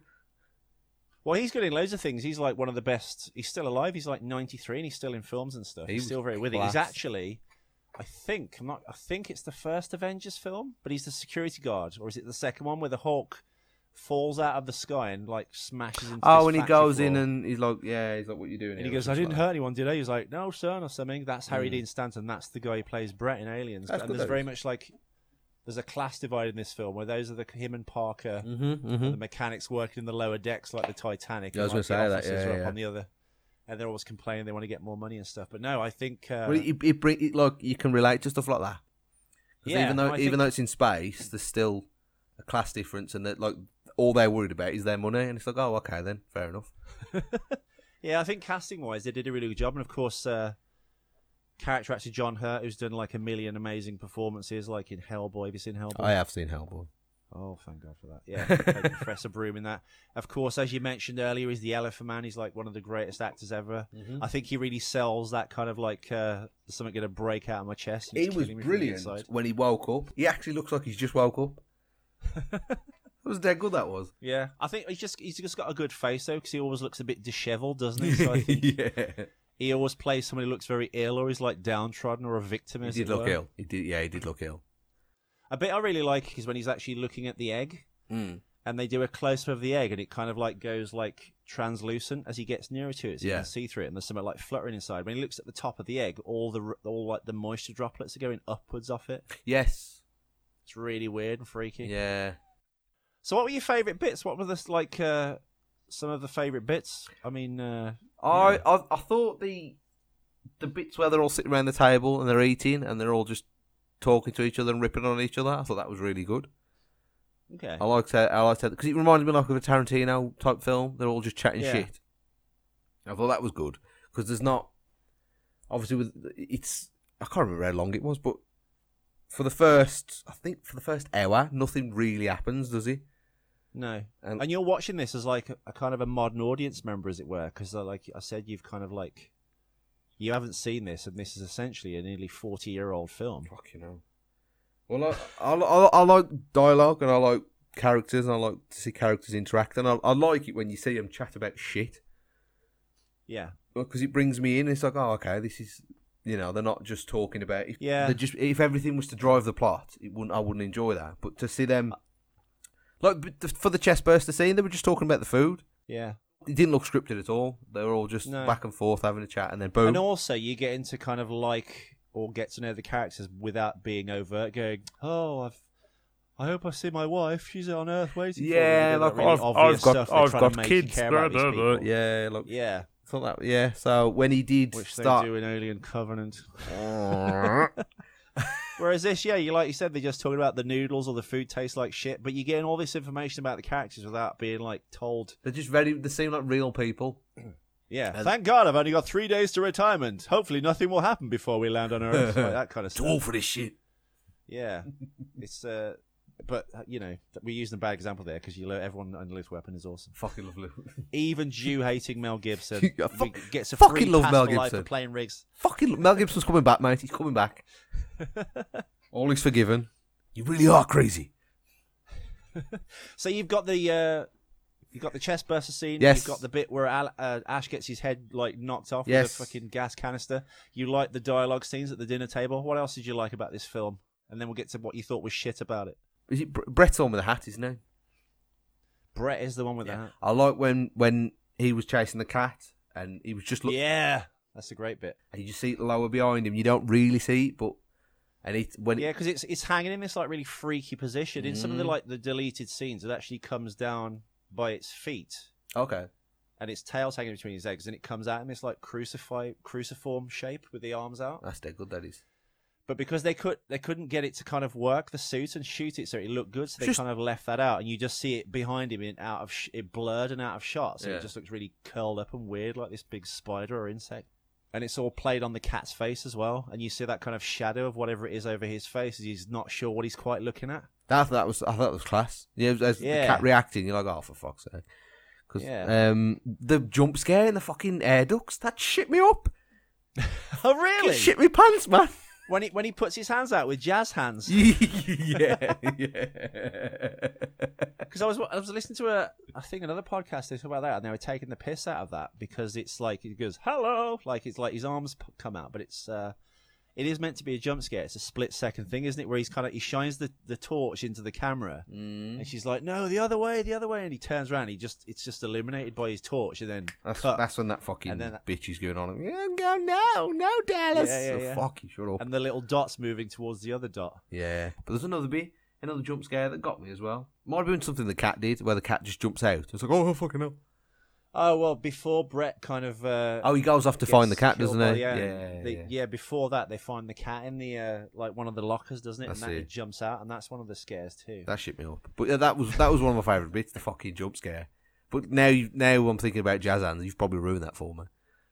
Well, he's good in loads of things. He's like one of the best. He's still alive. He's like ninety-three, and he's still in films and stuff. He He's was still very with it. He's class. actually, I think, I'm not. I think it's the first Avengers film, but he's the security guard, or is it the second one where the Hulk falls out of the sky and like smashes into? Oh, this when he factory goes in floor? and he's like, yeah, he's like, what you doing? And here?" he goes, Or I something didn't like hurt anyone, did I? He's like, no, son, or something. That's Harry Mm. Dean Stanton. That's the guy who plays Brett in Aliens. That's and good, there's that very is. much like, there's a class divide in this film where those are the him and Parker, that. Mhm, mhm. the mechanics working in the lower decks like the Titanic. Yeah, I was and, gonna like, the say that, officers yeah, are up yeah. on the other. And they're always complaining they want to get more money and stuff. But no, I think... Uh, Well, it, it bring it like you can relate to stuff like that. 'Cause Yeah, even though I even think- though it's in space, there's still a class difference, and that like all they're worried about is their money, and it's like, oh, okay, then fair enough. yeah, I think casting-wise, they did a really good job. And of course, uh, character actor John Hurt, who's done like a million amazing performances, like in Hellboy. Have you seen Hellboy? I have seen Hellboy. Oh, thank God for that. Yeah, played Professor Broom in that. Of course, as you mentioned earlier, he's the Elephant Man. He's like one of the greatest actors ever. Mm-hmm. I think he really sells that kind of like, uh, there's something going to break out of my chest. and He it's was killing me from the brilliant inside. when he woke up. He actually looks like he's just woke up. It was dead good. That was. Yeah, I think he's just he's just got a good face though, because he always looks a bit dishevelled, doesn't he? So I think yeah. he always plays somebody who looks very ill, or he's like downtrodden, or a victim. He as did it look were. ill. He did. Yeah, he did look ill. A bit I really like is when he's actually looking at the egg, Mm. and they do a close up of the egg, and it kind of like goes like translucent as he gets nearer to it, so you Yeah. can see through it, and there's something like fluttering inside. When he looks at the top of the egg, all the all like the moisture droplets are going upwards off it. Yes. It's really weird and freaky. Yeah. So, what were your favourite bits? What were the like uh, some of the favourite bits? I mean, uh, I, yeah. I I thought the the bits where they're all sitting around the table and they're eating and they're all just talking to each other and ripping on each other. I thought that was really good. okay, I liked it. I liked it because it reminded me like of a Tarantino type film. They're all just chatting Yeah. shit. I thought that was good because there's not obviously with it's I can't remember how long it was, but for the first I think for the first hour nothing really happens, does it? no. And, And you're watching this as like a, a kind of a modern audience member, as it were, because like I said, you've kind of like you haven't seen this, and this is essentially a nearly forty year old film. fuck you know. Well, I, I, I, I like dialogue and I like characters and I like to see characters interact and I, I like it when you see them chat about shit Yeah, because it brings me in. It's like, oh, okay, this is, you know, they're not just talking about. If, Yeah. they're just if everything was to drive the plot, it wouldn't. I wouldn't enjoy that. But to see them, like but the- for the chest burster scene, they were just talking about the food. yeah. It didn't look scripted at all. They were all just No. back and forth having a chat and then boom. And also, you get into kind of like or get to know the characters without being overt. Going, oh, I've. I hope I see my wife. She's on Earth waiting yeah, for me. like Really I've, obvious I've got stuff they're I've trying got to make you kids. care blah, about these blah, blah. people. Yeah, look. Yeah, I thought that. Yeah. So when he did which start. they do in Alien Covenant. Whereas this, yeah, you like you said, they're just talking about the noodles or the food tastes like shit, but you're getting all this information about the characters without being like told. They're just very. They seem like real people. Yeah, And- thank God I've only got three days to retirement. Hopefully nothing will happen before we land on Earth. Like that kind of Too old stuff. for this shit. Yeah, it's uh, but uh, you know we're using a bad example there because you know everyone on Lethal Weapon is awesome. Fucking lovely. Even Jew-hating Mel Gibson Yeah, fuck- gets a fucking free love pass Mel for life Gibson. for playing rigs. Fucking Mel Gibson's coming back, mate. He's coming back. All is forgiven. You really are crazy. So you've got the uh, you've got the chest burster scene. Yes. You've got the bit where Al- uh, Ash gets his head like knocked off Yes. with a fucking gas canister. You like the dialogue scenes at the dinner table. What else did you like about this film? And then we'll get to what you thought was shit about it. Is it Bre- Brett's on with a hat, isn't he? Brett is the one with Yeah. I like when when he was chasing the cat and he was just that. look. Yeah, that's a great bit. And you just see it lower behind him. You don't really see it, but and it when Yeah, because it's it's hanging in this like really freaky position. In some of the Mm. like the deleted scenes, it actually comes down by its feet. okay. And its tail's hanging between his legs, and it comes out in this like crucify cruciform shape with the arms out. That's dead good. That is. But because they could they couldn't get it to kind of work the suit and shoot it so it looked good, so they Just- kind of left that out, and you just see it behind him in out of sh- it blurred and out of shot, so Yeah. it just looks really curled up and weird, like this big spider or insect. And it's all played on the cat's face as well, and you see that kind of shadow of whatever it is over his face, as he's not sure what he's quite looking at. That that was I thought that was class. Yeah, as, as Yeah. the cat reacting, you're like, oh, for fuck's sake. Because Yeah. um, the jump scare in the fucking air ducts that shit me up. Oh really? Shit me pants, man. When he when he puts his hands out with jazz hands. yeah, yeah. Because I was I was listening to a I think another podcast they talk about that, and they were taking the piss out of that because it's like he goes hello, like it's like his arms p- come out, but it's uh, it is meant to be a jump scare. It's a split second thing, isn't it? Where he's kind of he shines the, the torch into the camera, Mm. and she's like, no, the other way, the other way, and he turns around, he just it's just illuminated by his torch, and then That's cut. that's when that fucking And then- bitch is going on. Yeah, go no, no, Dallas. Yeah, yeah, Oh, yeah. fuck you, shut up. and the little dots moving towards the other dot. Yeah, but there's another bit, another jump scare that got me as well. Might have been something the cat did, where the cat just jumps out. It's like, oh fucking hell. Oh well, before Brett kind of uh, Oh, he goes off to find the gets cat, killed doesn't by he? the alien. Yeah, They- yeah. yeah. Before that, they find the cat in the uh, like one of the lockers, doesn't it? That's and that it. it jumps out, and that's one of the scares too. That shit me up. But yeah, that was that was one of my favourite bits, the fucking jump scare. But now, you, now I'm thinking about Jazz Hands. You've probably ruined that for me.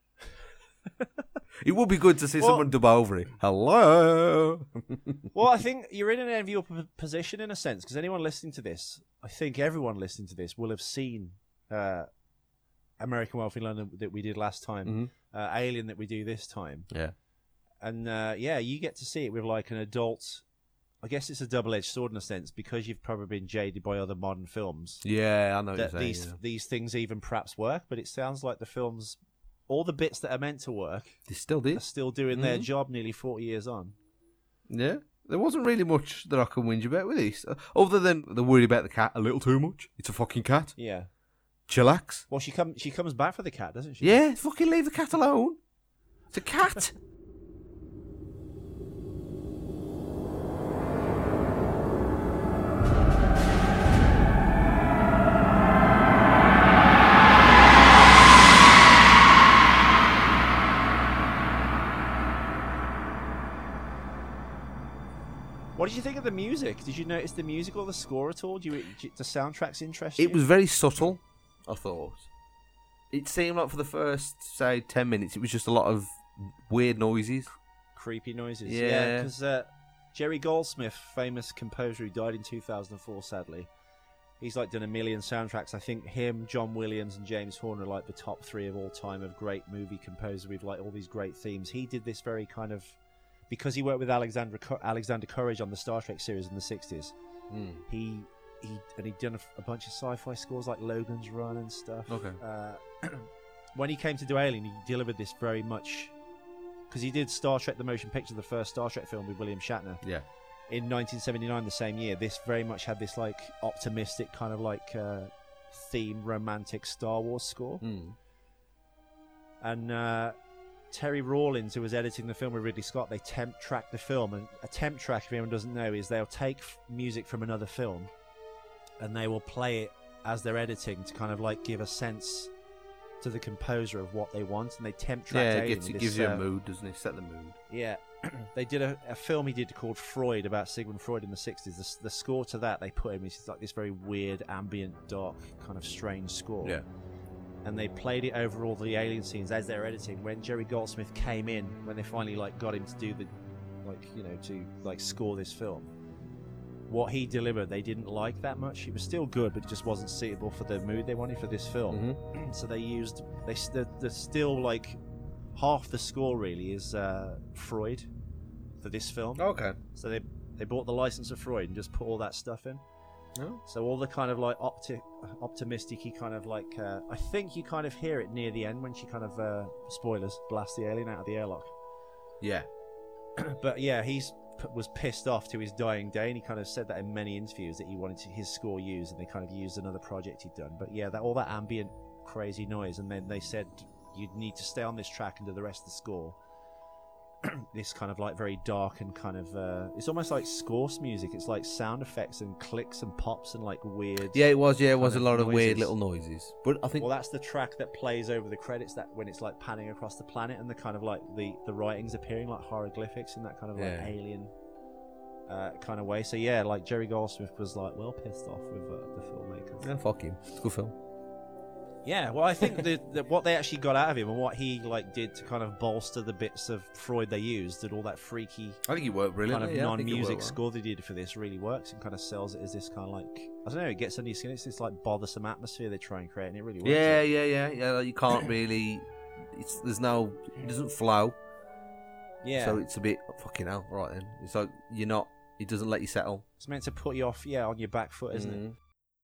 It would be good to see Well- someone dub over it. Hello. Well, I think you're in an enviable p- position in a sense because anyone listening to this, I think everyone listening to this will have seen uh, American Wealth in London that we did last time, Mhm. uh, Alien that we do this time, Yeah. and uh, yeah, you get to see it with like an adult. I guess it's a double-edged sword in a sense because you've probably been jaded by other modern films. Yeah, I know what you're That saying. these yeah. these things even perhaps work, but it sounds like the film's all the bits that are meant to work They still did. are still doing their Mhm. job nearly forty years on. Yeah. There wasn't really much that I can whinge about with this, uh, other than the worry about the cat a little too much. It's a fucking cat. Yeah. Chillax. Well, she come she comes back for the cat, doesn't she? Yeah, fucking leave the cat alone. It's a cat. What did you think of the music? Did you notice the music or the score at all? Do you, do you- the soundtracks interest you? It was very subtle, I thought. It seemed like for the first, say, ten minutes, it was just a lot of weird noises. Creepy noises. Yeah. because uh, Jerry Goldsmith, famous composer who died in two thousand four, sadly, he's like done a million soundtracks. I think him, John Williams, and James Horner are like the top three of all time of great movie composers with like all these great themes. He did this very kind of, because he worked with Alexander Alexander Courage on the Star Trek series in the sixties. Mm. He he and he'd done a, a bunch of sci-fi scores like Logan's Run and stuff. Okay. Uh, when he came to do Alien, he delivered this very much, because he did Star Trek: The Motion Picture, the first Star Trek film with William Shatner. Yeah. In nineteen seventy-nine, the same year, this very much had this like optimistic kind of like uh, theme, romantic Star Wars score. Mm. And uh, Terry Rawlins, who was editing the film with Ridley Scott, they temp tracked the film. And a temp track, if anyone doesn't know, is they'll take f- music from another film and they will play it as they're editing to kind of like give a sense to the composer of what they want. And they temp track Yeah, it, Alien gets, with it this, gives you uh, a mood, doesn't it? Set the mood. Yeah. They did a, a film he did called Freud, about Sigmund Freud in the sixties. The, the score to that they put him, it's like this very weird, ambient, dark, kind of strange score. Yeah. And they played it over all the alien scenes as they're editing. When Jerry Goldsmith came in, when they finally like got him to do the, like you know, to like score this film, what he delivered they didn't like that much. It was still good, but it just wasn't suitable for the mood they wanted for this film. Mm-hmm. So they used they the, the still like half the score really is uh, Freud for this film. Okay. So they they bought the license of Freud and just put all that stuff in. Oh. So all the kind of like opti- optimistic-y kind of like uh, I think you kind of hear it near the end when she kind of uh, spoilers blasts the alien out of the airlock. Yeah. But yeah, he's p- was pissed off to his dying day, and he kind of said that in many interviews that he wanted to, his score used, and they kind of used another project he'd done. But yeah, that all that ambient crazy noise, and then they said you'd need to stay on this track and do the rest of the score. This kind of like very dark and kind of uh, it's almost like scorce music. It's like sound effects and clicks and pops and like weird. Yeah, it was. Yeah, it was a kind lot of of weird noises. little noises. But I think Well, that's the track that plays over the credits. That when it's like panning across the planet and the kind of like the the writings appearing like hieroglyphics in that kind of like Yeah. alien uh, kind of way. So yeah, like Jerry Goldsmith was like well pissed off with uh, the filmmakers. yeah, fuck him. It's a good film. Yeah, well, I think the, the, what they actually got out of him and what he like did to kind of bolster the bits of Freud they used, and all that freaky I think it worked brilliantly. kind of yeah, I think it non-music worked well. score they did for this really works and kind of sells it as this kind of like I don't know, it gets under your skin. It's this like bothersome atmosphere they try and create, and it really works. Yeah, yeah, yeah, yeah. Like, you can't really. It's there's no. It doesn't flow. yeah. So it's a bit fucking hell. Right then, it's like you're not. It doesn't let you settle. It's meant to put you off, yeah, on your back foot, isn't it? Mm.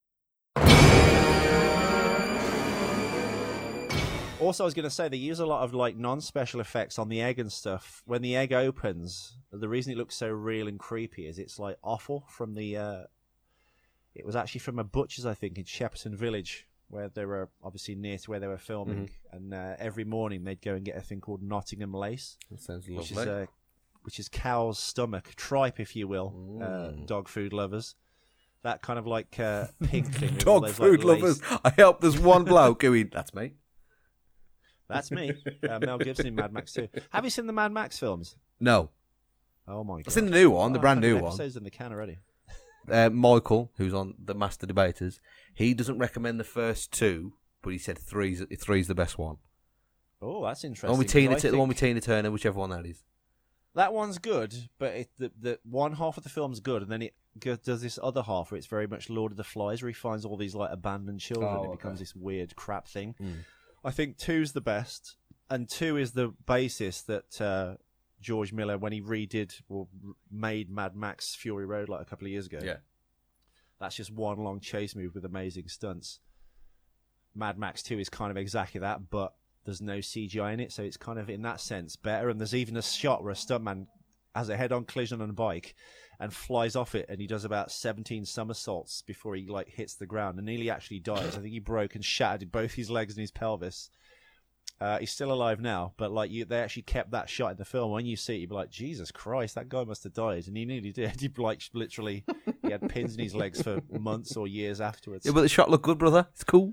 Also, I was going to say they use a lot of like non-special effects on the egg and stuff. When the egg opens, the reason it looks so real and creepy is it's like offal from the. Uh, it was actually from a butcher's, I think, in Shepperton Village, where they were obviously near to where they were filming. And uh, every morning they'd go and get a thing called Nottingham lace, That sounds which lovely. is uh, which is cow's stomach, tripe, if you will, uh, Mm. dog food lovers. That kind of like uh, pink thing. with all Dog those, like, food lace- lovers. I help. There's one bloke going. That's me. That's me, uh, Mel Gibson in Mad Max two. Have you seen the Mad Max films? No, Oh my god! I've seen the new one, the Oh, brand new fucking one. Episodes in the can already. Uh, Michael, who's on the Master Debaters, he doesn't recommend the first two, but he said three's three's the best one. Oh, that's The interesting. one with 'cause Tina, I the think one with Tina Turner, whichever one that is. that one's good, but it, the the one half of the film's good, and then it go- does this other half where it's very much Lord of the Flies, where he finds all these like abandoned children. Oh, It becomes okay. this weird crap thing. Mm. I think two's the best, and two is the basis that uh, George Miller, when he redid or r- made Mad Max Fury Road like a couple of years ago. Yeah. That's just one long chase move with amazing stunts. Mad Max two is kind of exactly that, but there's no C G I in it, so it's kind of in that sense better. And there's even a shot where a stuntman has a head-on collision on a bike and flies off it, and he does about seventeen somersaults before he like hits the ground and nearly actually dies. I think he broke and shattered both his legs and his pelvis. Uh, he's still alive now, but like you, they actually kept that shot in the film. When you see it, you'd be like, Jesus Christ, that guy must have died, and he nearly did. He like literally, he had pins in his legs for months or years afterwards. Yeah, but the shot looked good, brother. It's cool.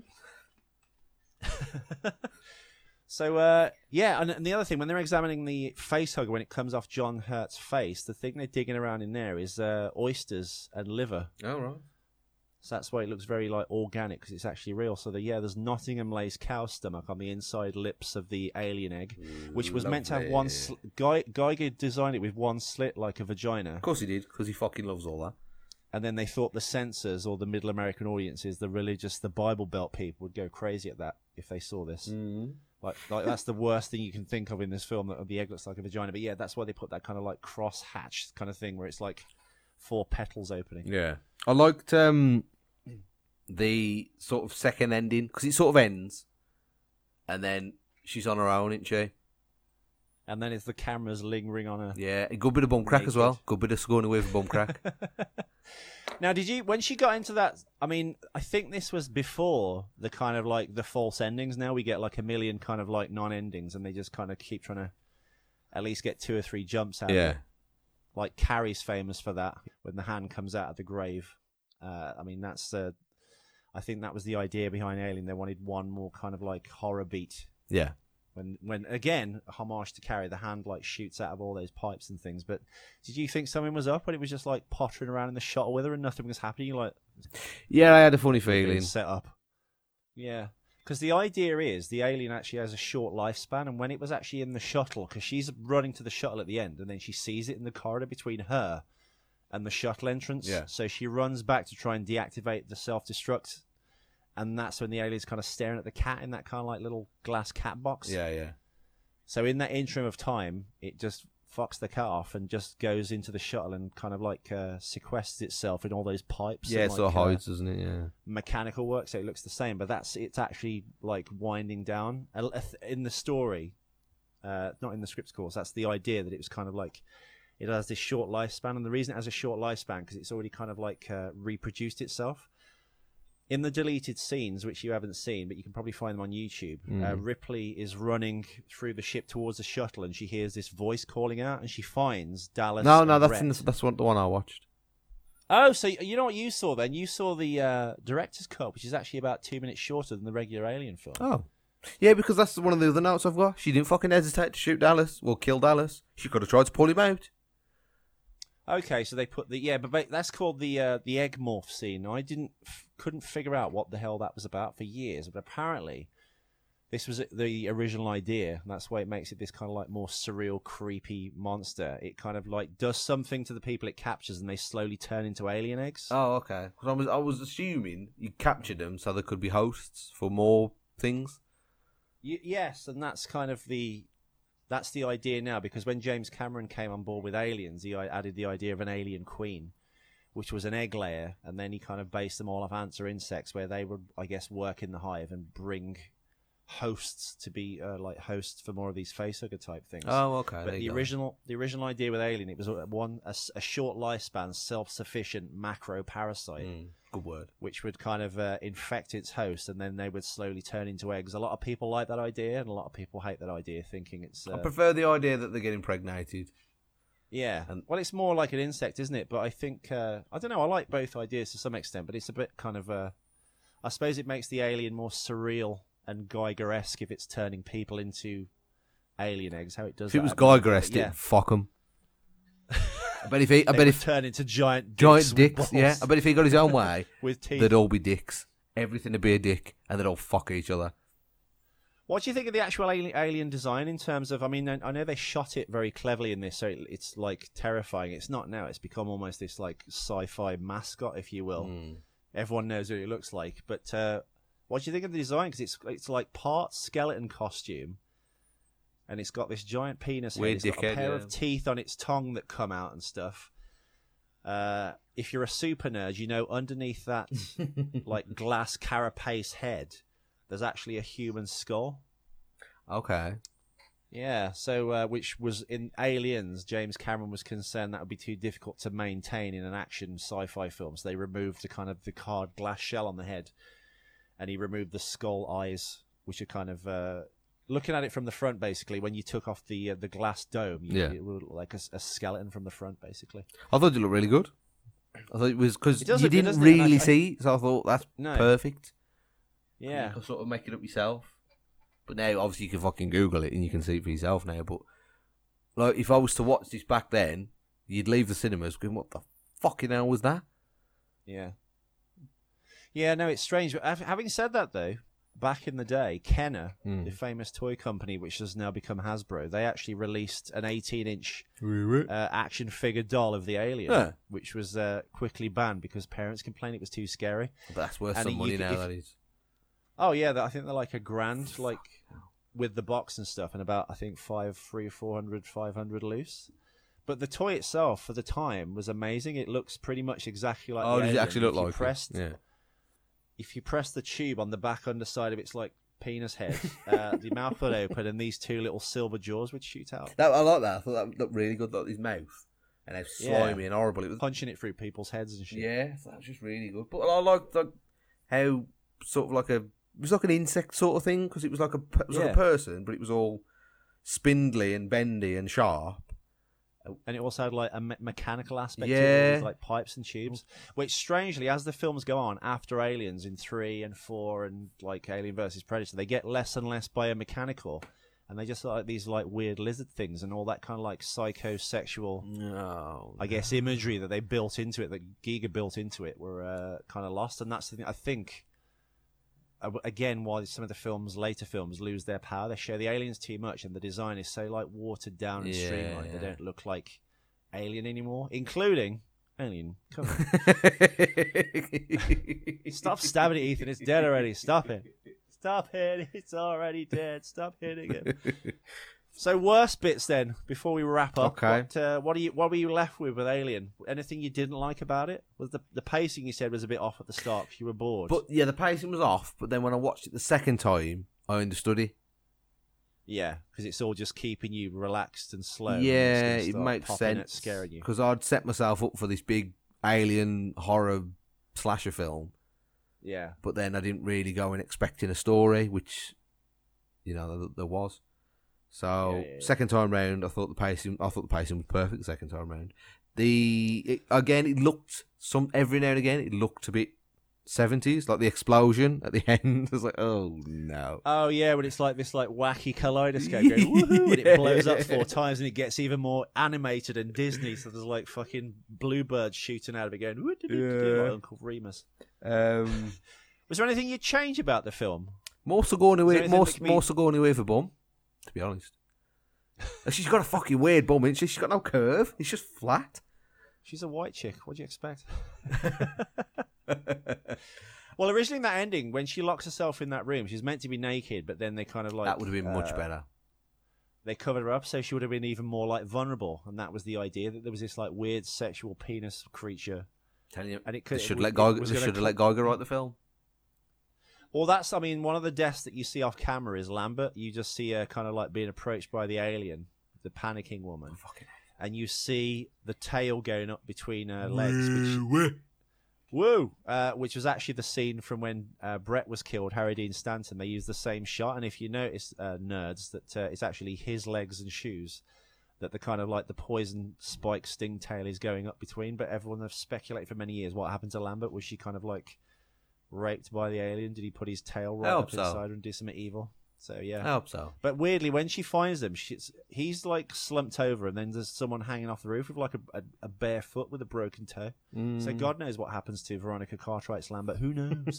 So, uh, yeah, and, and the other thing, when they're examining the face hugger, when it comes off John Hurt's face, the thing they're digging around in there is uh, oysters and liver. Oh, right. So that's why it looks very like organic, because it's actually real. So the, yeah, there's Nottingham lace cow stomach on the inside lips of the alien egg, which was meant to have one. Sl- Guy Geiger designed it with one slit like a vagina. Of course he did, because he fucking loves all that. And then they thought the censors or the Middle American audiences, the religious, the Bible Belt people, would go crazy at that if they saw this. Mm-hmm. Like, like that's the worst thing you can think of in this film, that the egg looks like a vagina. But yeah, that's why they put that kind of like cross hatch kind of thing where it's like four petals opening. Yeah, I liked um, the sort of second ending, because it sort of ends, and then she's on her own, isn't she? And then it's the cameras lingering on her. Yeah, a good bit of bum crack Naked. as well. Good bit of going away for bum crack. Now, did you, when she got into that, I mean, I think this was before the kind of like the false endings. Now we get like a million kind of like non-endings, and they just kind of keep trying to at least get two or three jumps out Yeah. of it. Like Carrie's famous for that, when the hand comes out of the grave. Uh, I mean, that's, uh, I think that was the idea behind Alien. They wanted one more kind of like horror beat. Yeah. When, when again, a homage to Carrie, the hand like shoots out of all those pipes and things. But did you think something was up when it was just like pottering around in the shuttle with her and nothing was happening? You're like, Yeah, I had a funny being feeling. set up. Yeah, because the idea is the alien actually has a short lifespan, and when it was actually in the shuttle, because she's running to the shuttle at the end, and then she sees it in the corridor between her and the shuttle entrance. Yeah. So she runs back to try and deactivate the self-destruct. And that's when the alien's kind of staring at the cat in that kind of like little glass cat box. Yeah, yeah. So in that interim of time, it just fucks the cat off and just goes into the shuttle and kind of like uh, sequesters itself in all those pipes. Yeah, and, it sort of like, uh, hides, doesn't it? Yeah. mechanical work, so it looks the same. But that's it's actually like winding down A- a th- in the story, uh, not in the script, of course. That's the idea, that it was kind of like it has this short lifespan, and the reason it has a short lifespan because it's already kind of like uh, reproduced itself. In the deleted scenes, which you haven't seen, but you can probably find them on YouTube, Mm. uh, Ripley is running through the ship towards the shuttle, and she hears this voice calling out, and she finds Dallas. No, no, and that's Brett. in the, that's one, the one I watched. Oh, so you know what you saw then? You saw the uh, director's cut, which is actually about two minutes shorter than the regular Alien film. Oh. Yeah, because that's one of the other notes I've got. She didn't fucking hesitate to shoot Dallas. Well, kill Dallas. She could have tried to pull him out. Okay, so they put the yeah, but ba- that's called the uh, the egg morph scene. I didn't f- couldn't figure out what the hell that was about for years, but apparently this was the original idea. And that's why it makes it this kind of like more surreal, creepy monster. It kind of like does something to the people it captures, and they slowly turn into alien eggs. Oh, okay. 'Cause I was, I was assuming you captured them so they could be hosts for more things. Y- yes, and that's kind of the that's the idea now, because when James Cameron came on board with Aliens, he i- added the idea of an alien queen, which was an egg layer, and then he kind of based them all off ants or insects, where they would, I guess, work in the hive and bring hosts to be uh, like hosts for more of these facehugger type things. Oh, okay. But there the you go. original, the original idea with Alien, it was a- one a, s- a short lifespan, self-sufficient macro parasite, Mm, good word. which would kind of uh, infect its host, and then they would slowly turn into eggs. A lot of people like that idea, and a lot of people hate that idea, thinking it's. Uh, I prefer the idea that they get impregnated. yeah, and- well, it's more like an insect, isn't it? But I think uh, I don't know. I like both ideas to some extent, but it's a bit kind of. Uh, I suppose it makes the alien more surreal and Geiger-esque if it's turning people into alien eggs. How it does. If it that, was I don't know, Geiger-esque, but yeah, fuck him. I bet if he, I they bet would if turn into giant giant with dicks, balls yeah. I bet if he got his own way, with teeth. they'd all be dicks. Everything would be a dick, and they'd all fuck each other. What do you think of the actual alien, alien design in terms of? I mean, I I know they shot it very cleverly in this, so it, it's like terrifying. It's not now; it's become almost this like sci-fi mascot, if you will. Mm. Everyone knows what it looks like. But uh, what do you think of the design? Because it's it's like part skeleton costume, and it's got this giant penis Weird head. It's got a dickhead, pair yeah. of teeth on its tongue that come out and stuff. Uh, if you're a super nerd, you know underneath that like glass carapace head, there's actually a human skull. Okay. Yeah, so uh, which was in Aliens, James Cameron was concerned that would be too difficult to maintain in an action sci-fi film, so they removed the kind of the hard glass shell on the head, and he removed the skull eyes, which are kind of uh, looking at it from the front. Basically, when you took off the uh, the glass dome, you, Yeah. it would look like a, a skeleton from the front, basically. I thought it looked really good. I thought it was because It does you look good, didn't doesn't it? And really I- see it, so I thought that's No. perfect. Yeah, You can sort of make it up yourself. But now, obviously, you can fucking Google it and you can see it for yourself now. But like, if I was to watch this back then, you'd leave the cinemas going, "What the fucking hell was that?" yeah, yeah. No, it's strange. But hav- having said that, though, back in the day, Kenner, Hmm. the famous toy company, which has now become Hasbro, they actually released an eighteen-inch uh, action figure doll of the alien, Yeah. which was uh, quickly banned because parents complained it was too scary. But that's worth And some you money could- now. if- That is. Oh yeah, I think they're like a grand, like with the box and stuff, and about I think five, three, four hundred, five hundred loose. But the toy itself, for the time, was amazing. It looks pretty much exactly like. Oh, the does it alien. actually look If you like pressed, it? Yeah. If you press the tube on the back underside of its like penis head, uh, the mouth would open, and these two little silver jaws would shoot out, That, I like that. I thought that looked really good. Like his mouth and how Yeah. slimy and horrible it was. punching it through people's heads and shit. Yeah, that was just really good. But I liked like how sort of like a it was like an insect sort of thing because it was like a it was like Yeah. a person, but it was all spindly and bendy and sharp. And it also had like a me- mechanical aspect to it, Yeah. with, like pipes and tubes. Which, strangely, as the films go on after Aliens in three and four and like Alien versus Predator, they get less and less biomechanical, and they just look like these like weird lizard things and all that kind of like psychosexual, No, I guess, imagery that they built into it, that Giga built into it, were uh, kind of lost. And that's the thing. I think. uh, Again, why some of the films, later films, lose their power. They show the aliens too much, and the design is so like watered down and Yeah, streamlined. They yeah. don't look like Alien anymore, including Alien. Come on, stop stabbing it, Ethan. It's dead already. Stop it. Stop it. It's already dead. Stop hitting it. So, worst bits then. Before we wrap up, Okay. what, uh, what are you? What were you left with with Alien? Anything you didn't like about it? Was the the pacing you said was a bit off at the start? 'Cause you were bored. But yeah, the pacing was off. But then when I watched it the second time, I understood it. Yeah, because it's all just keeping you relaxed and slow. and Yeah, it's it gonna start makes popping at sense. scaring you. Because I'd set myself up for this big alien horror slasher film, Yeah, but then I didn't really go in expecting a story, which, you know, there, there was. So Yeah, yeah, yeah. second time round, I thought the pacing, I thought the pacing was perfect. The second time round, the it, again, it looked some every now and again, it looked a bit seventies, like the explosion at the end. I was like, oh no. Oh yeah, when it's like this like wacky kaleidoscope going woohoo, and it blows up four times, and it gets even more animated and Disney. So there's like fucking bluebirds shooting out of it, going woo-doo-doo-doo-doo, like Yeah. Uncle Remus. Um, Was there anything you'd change about the film? more Sigourney Is there Weaver, anything more, that can be- more Sigourney Weaver bum, to be honest. She's got a fucking weird bum, isn't she? She's got no curve. It's just flat. She's a white chick. What do you expect? Well, originally in that ending, when she locks herself in that room, she's meant to be naked, but then they kind of like that would have been much uh, better. They covered her up, so she would have been even more like vulnerable, and that was the idea, that there was this like weird sexual penis creature. Telling you, And it could they should it, let it Geiger. was They gonna should have co- let Geiger write the film. Well, that's, I mean, one of the deaths that you see off camera is Lambert. You just see her kind of like being approached by the alien, the panicking woman, Fucking and you see the tail going up between her legs, which woo, uh, which was actually the scene from when uh, Brett was killed, Harry Dean Stanton. They used the same shot, and if you notice, uh, nerds, that uh, it's actually his legs and shoes that the kind of like the poison spike sting tail is going up between. But everyone has speculated for many years what happened to Lambert. Was she kind of like raped by the alien? Did he put his tail right I up hope so. inside her and do something evil? So yeah. I hope so. But weirdly, when she finds them, she's, he's like slumped over, and then there's someone hanging off the roof with like a, a, a bare foot with a broken toe. So Mm. God knows what happens to Veronica Cartwright's Lambert. Who knows?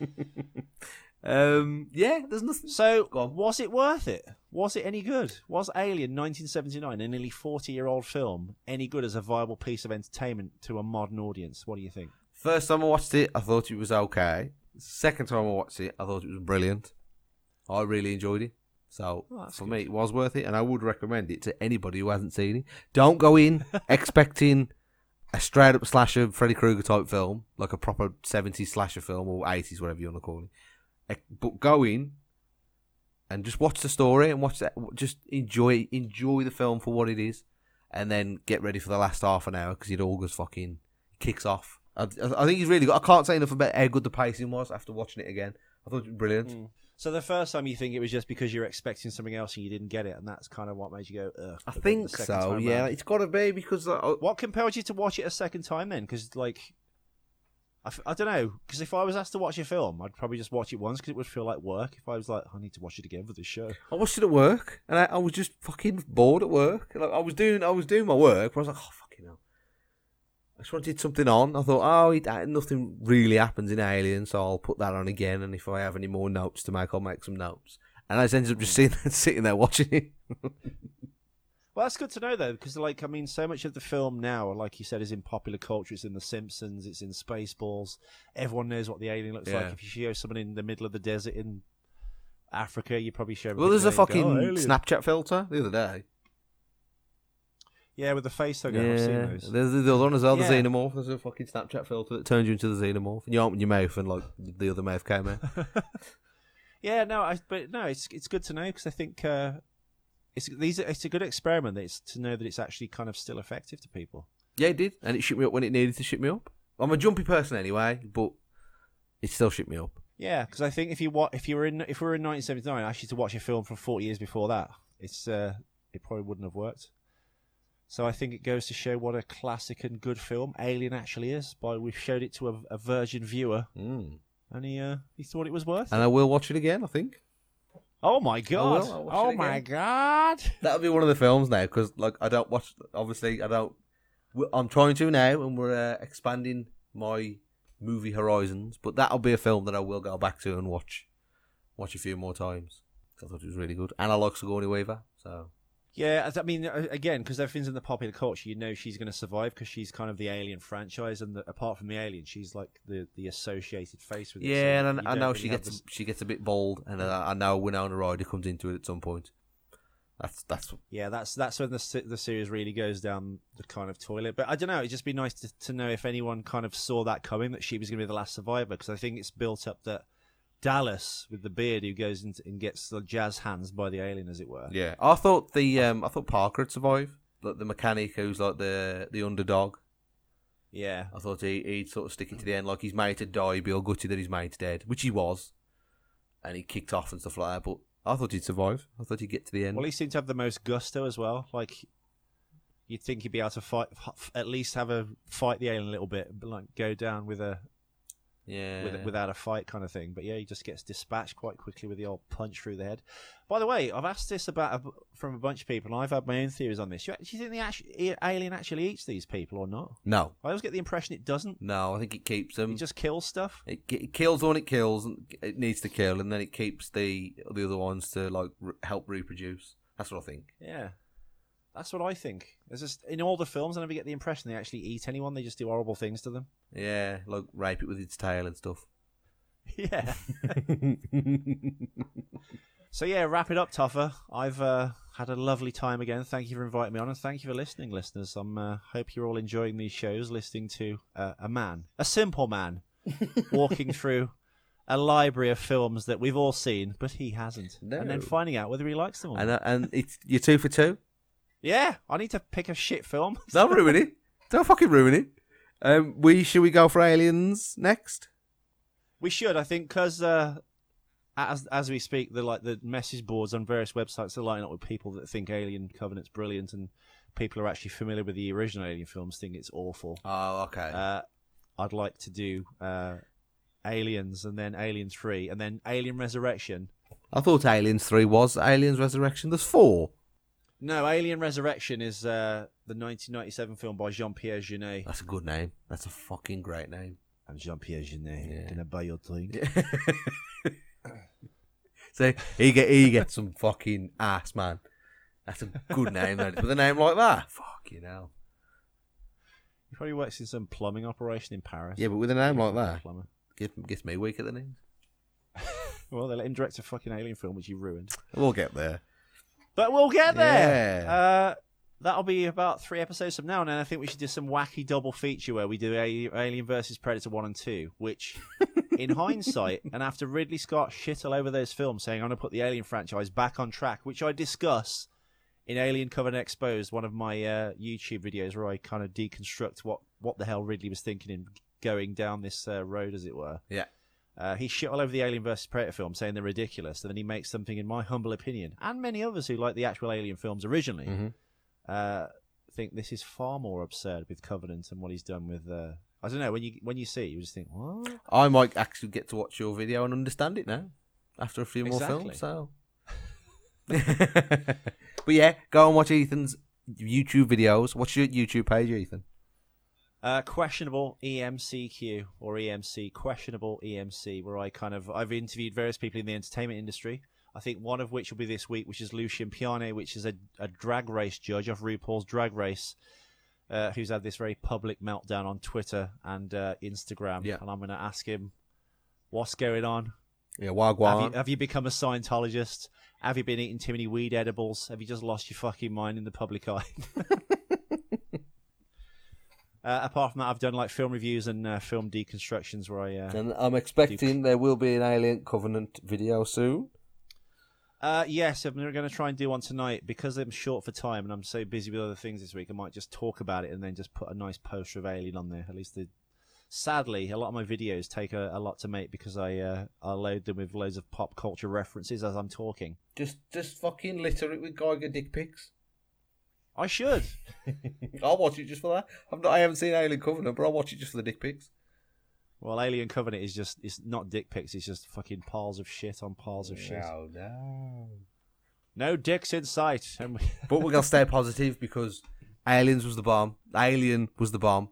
um, yeah, there's nothing. So Go on. was it worth it? Was it any good? Was Alien nineteen seventy-nine, a nearly forty-year-old film, any good as a viable piece of entertainment to a modern audience? What do you think? First time I watched it, I thought it was okay. Second time I watched it, I thought it was brilliant. I really enjoyed it. So Oh, that's for good. me, it was worth it, and I would recommend it to anybody who hasn't seen it. Don't go in expecting a straight up slasher Freddy Krueger type film, like a proper seventies slasher film or eighties, whatever you want to call it. Eh, But go in and just watch the story and watch that. Just enjoy enjoy the film for what it is, and then get ready for the last half an hour because it all goes fucking kicks off. I, I think he's really good. I can't say enough about how good the pacing was after watching it again. I thought it was brilliant. Mm. So the first time you think it was just because you're expecting something else and you didn't get it, and that's kind of what made you go, ugh. I But then think the second so. time Yeah, round- it's got to be because like, I- What compelled you to watch it a second time then? Because, like, I, f- I don't know. Because if I was asked to watch a film, I'd probably just watch it once because it would feel like work. If I was like, I need to watch it again for this show. I watched it at work, and I, I was just fucking bored at work. Like I was doing, I was doing my work, but I was like, oh fucking hell. I just wanted something on. I thought, oh, it, uh, nothing really happens in Alien, so I'll put that on again. And if I have any more notes to make, I'll make some notes. And I just ended up just sitting, sitting there watching it. Well, that's good to know, though, because, like, I mean, so much of the film now, like you said, is in popular culture. It's in The Simpsons. It's in Spaceballs. Everyone knows what the alien looks Yeah. like. If you show someone in the middle of the desert in Africa, you probably show. Well, there's a everybody, fucking "Oh, alien." Snapchat filter the other day. Yeah, with the face hugger. I've seen Yeah, those. there's the other one as well, the Yeah. xenomorph. There's a fucking Snapchat filter that turns you into the xenomorph, and you open your mouth, and like the other mouth came out. Yeah, no, I, but no, it's it's good to know because I think uh, it's these it's a good experiment. It's to know that it's actually kind of still effective to people. Yeah, it did, and it shipped me up when it needed to ship me up. I'm a jumpy person anyway, but it still shipped me up. Yeah, because I think if you wa- if you were in if we were in nineteen seventy-nine, actually to watch a film from forty years before that, it's uh, it probably wouldn't have worked. So I think it goes to show what a classic and good film Alien actually is. By we showed it to a, a virgin viewer, Mm. and he uh, he thought it was worth And it. I will watch it again, I think. Oh my god! will, I'll watch Oh it my again. god! That'll be one of the films now, because like I don't watch. Obviously, I don't. we- I'm trying to now, and we're uh, expanding my movie horizons. But that'll be a film that I will go back to and watch, watch a few more times. 'Cause I thought it was really good, and I like Sigourney Weaver, so Yeah, I mean, uh, again, because everything's in the popular culture, you know she's going to survive because she's kind of the Alien franchise, and the, apart from the Alien, she's like the, the associated face with it. yeah. so And you I, I don't know really she have gets this- she gets a bit bold, and I, I know Winona Ryder comes into it at some point. That's that's Yeah, that's that's when the se- the series really goes down the kind of toilet. But I don't know. It'd just be nice to, to know if anyone kind of saw that coming, that she was going to be the last survivor, because I think it's built up that Dallas with the beard who goes into, and gets the jazz hands by the alien, as it were. yeah. I thought the um I thought Parker had survived, like the mechanic who's like the the underdog. Yeah. I thought he, he'd sort of stick it to the end, like his mate had died, be all gutted that his mate's dead, which he was, and he kicked off and stuff like that. But I thought he'd survive. I thought he'd get to the end. Well, he seemed to have the most gusto as well. Like, you'd think he'd be able to fight, at least have a fight the alien a little bit, but like go down with a yeah. with, without a fight kind of thing. But yeah, he just gets dispatched quite quickly with the old punch through the head. By the way, I've asked this about a, from a bunch of people, and I've had my own theories on this. Do you think the actually, alien actually eats these people or not? No, I always get the impression it doesn't. no. I think it keeps them. It just kills stuff. It, it kills the one it kills, and it needs to kill, and then it keeps the the other ones to like re- help reproduce. That's what I think. Yeah. That's what I think. There's just in all the films, I never get the impression they actually eat anyone. They just do horrible things to them. Yeah, like rape it with its tail and stuff. Yeah. So yeah, wrap it up, Toffer. I've uh, had a lovely time again. Thank you for inviting me on, and thank you for listening, listeners. I'm uh, hope you're all enjoying these shows, listening to uh, a man, a simple man, walking through a library of films that we've all seen, but he hasn't, No. and then finding out whether he likes them. Or and not. uh, and it's you're two for two. Yeah, I need to pick a shit film. Don't ruin it. Don't fucking ruin it. Um, we should we go for Aliens next? We should, I think, because uh, as as we speak, the like the message boards on various websites are lining up with people that think Alien Covenant's brilliant, and people who are actually familiar with the original Alien films think it's awful. Oh, okay. Uh, I'd like to do uh, Aliens, and then Alien Three, and then Alien Resurrection. I thought Aliens three was Aliens Resurrection. There's four. No, Alien Resurrection is uh, the nineteen ninety-seven film by Jean-Pierre Jeunet. That's a good name. That's a fucking great name. I'm Jean-Pierre Jeunet. Yeah. Can I buy your drink? So he get he gets some fucking ass, man. That's a good name, that is. With a name like that, fucking hell. He probably works in some plumbing operation in Paris. Yeah, but with a name like that, Plumber. gets, gets me weak at the knees. Well, they let him direct a fucking Alien film, which he ruined. We'll get there. But we'll get there. Yeah. Uh, that'll be about three episodes from now, and then I think we should do some wacky double feature where we do A- Alien versus Predator one and two, which in hindsight, and after Ridley Scott shit all over those films, saying I'm going to put the Alien franchise back on track, which I discuss in Alien Covenant Exposed, one of my uh, YouTube videos where I kind of deconstruct what, what the hell Ridley was thinking in going down this uh, road, as it were. Yeah. Uh, he shit all over the Alien versus Predator film, saying they're ridiculous, and then he makes something, in my humble opinion, and many others who like the actual Alien films originally, Mm-hmm. uh, think this is far more absurd with Covenant and what he's done with... Uh, I don't know, when you when you see it, you just think, what? I might actually get to watch your video and understand it now, after a few more Exactly. films, so... But yeah, go and watch Ethan's YouTube videos. What's your YouTube page, Ethan? Uh, questionable E M C Q or E M C, questionable E M C, where I kind of I've interviewed various people in the entertainment industry. I think one of which will be this week, which is Lucien Piane, which is a, a drag race judge of RuPaul's Drag Race, uh, who's had this very public meltdown on Twitter and uh, Instagram. Yeah. And I'm going to ask him, what's going on? Yeah, Wagwan. Have you, have you become a Scientologist? Have you been eating too many weed edibles? Have you just lost your fucking mind in the public eye? uh, apart from that, I've done like film reviews and uh, film deconstructions where I... Uh, And I'm expecting there will be an Alien Covenant video soon. uh, yes, I'm going to try and do one tonight. Because I'm short for time and I'm so busy with other things this week, I might just talk about it and then just put a nice poster of Alien on there. At least the... Sadly, a lot of my videos take a, a lot to make because I uh, I load them with loads of pop culture references as I'm talking. Just just fucking litter it with Geiger dick pics. I should. I'll watch it just for that. I'm not, I haven't seen Alien Covenant, but I'll watch it just for the dick pics. Well, Alien Covenant is just, it's not dick pics, it's just fucking piles of shit on piles of shit. No, no. No dicks in sight. And we... But we're going to stay positive because Aliens was the bomb. Alien was the bomb.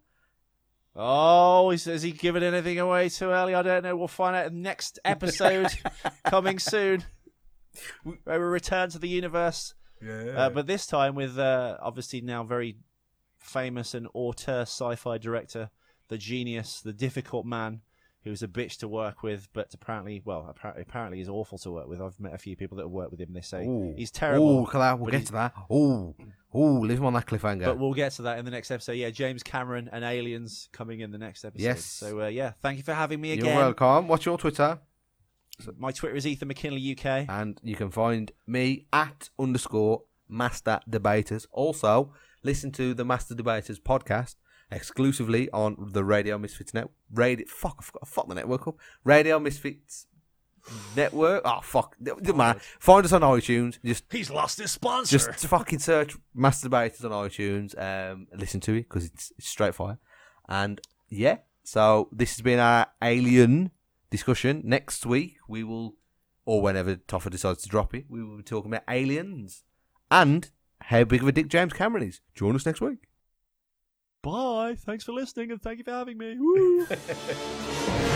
Oh, is, has he given anything away too early? I don't know. We'll find out in the next episode coming soon. Where we return to the universe. Yeah. Uh, but this time with uh, obviously now very famous and auteur sci-fi director, the genius, the difficult man, who's a bitch to work with, but apparently, well, apparently, apparently he's awful to work with. I've met a few people that have worked with him. They say Ooh. he's terrible. Oh, we'll but get he's- to that. Oh, oh, leave him on that cliffhanger. But we'll get to that in the next episode. Yeah, James Cameron and Aliens coming in the next episode. Yes. So, uh, yeah, thank you for having me You're again. welcome. What's your Twitter? My Twitter is Ethan McKinley U K. And you can find me at underscore Master Debaters. Also, listen to the Master Debaters podcast exclusively on the Radio Misfits Network. Radio, fuck, I forgot, fuck the network up. Radio Misfits Network. Oh, fuck. Man, find us on iTunes. Just He's lost his sponsor. just fucking search Master Debaters on iTunes. Um, listen to it because it's, it's straight fire. And yeah, so this has been our Alien discussion. Next week we will, or whenever Toffer decides to drop it, we will be talking about aliens and how big of a dick James Cameron is. Join us next week. Bye. Thanks for listening and thank you for having me. Woo.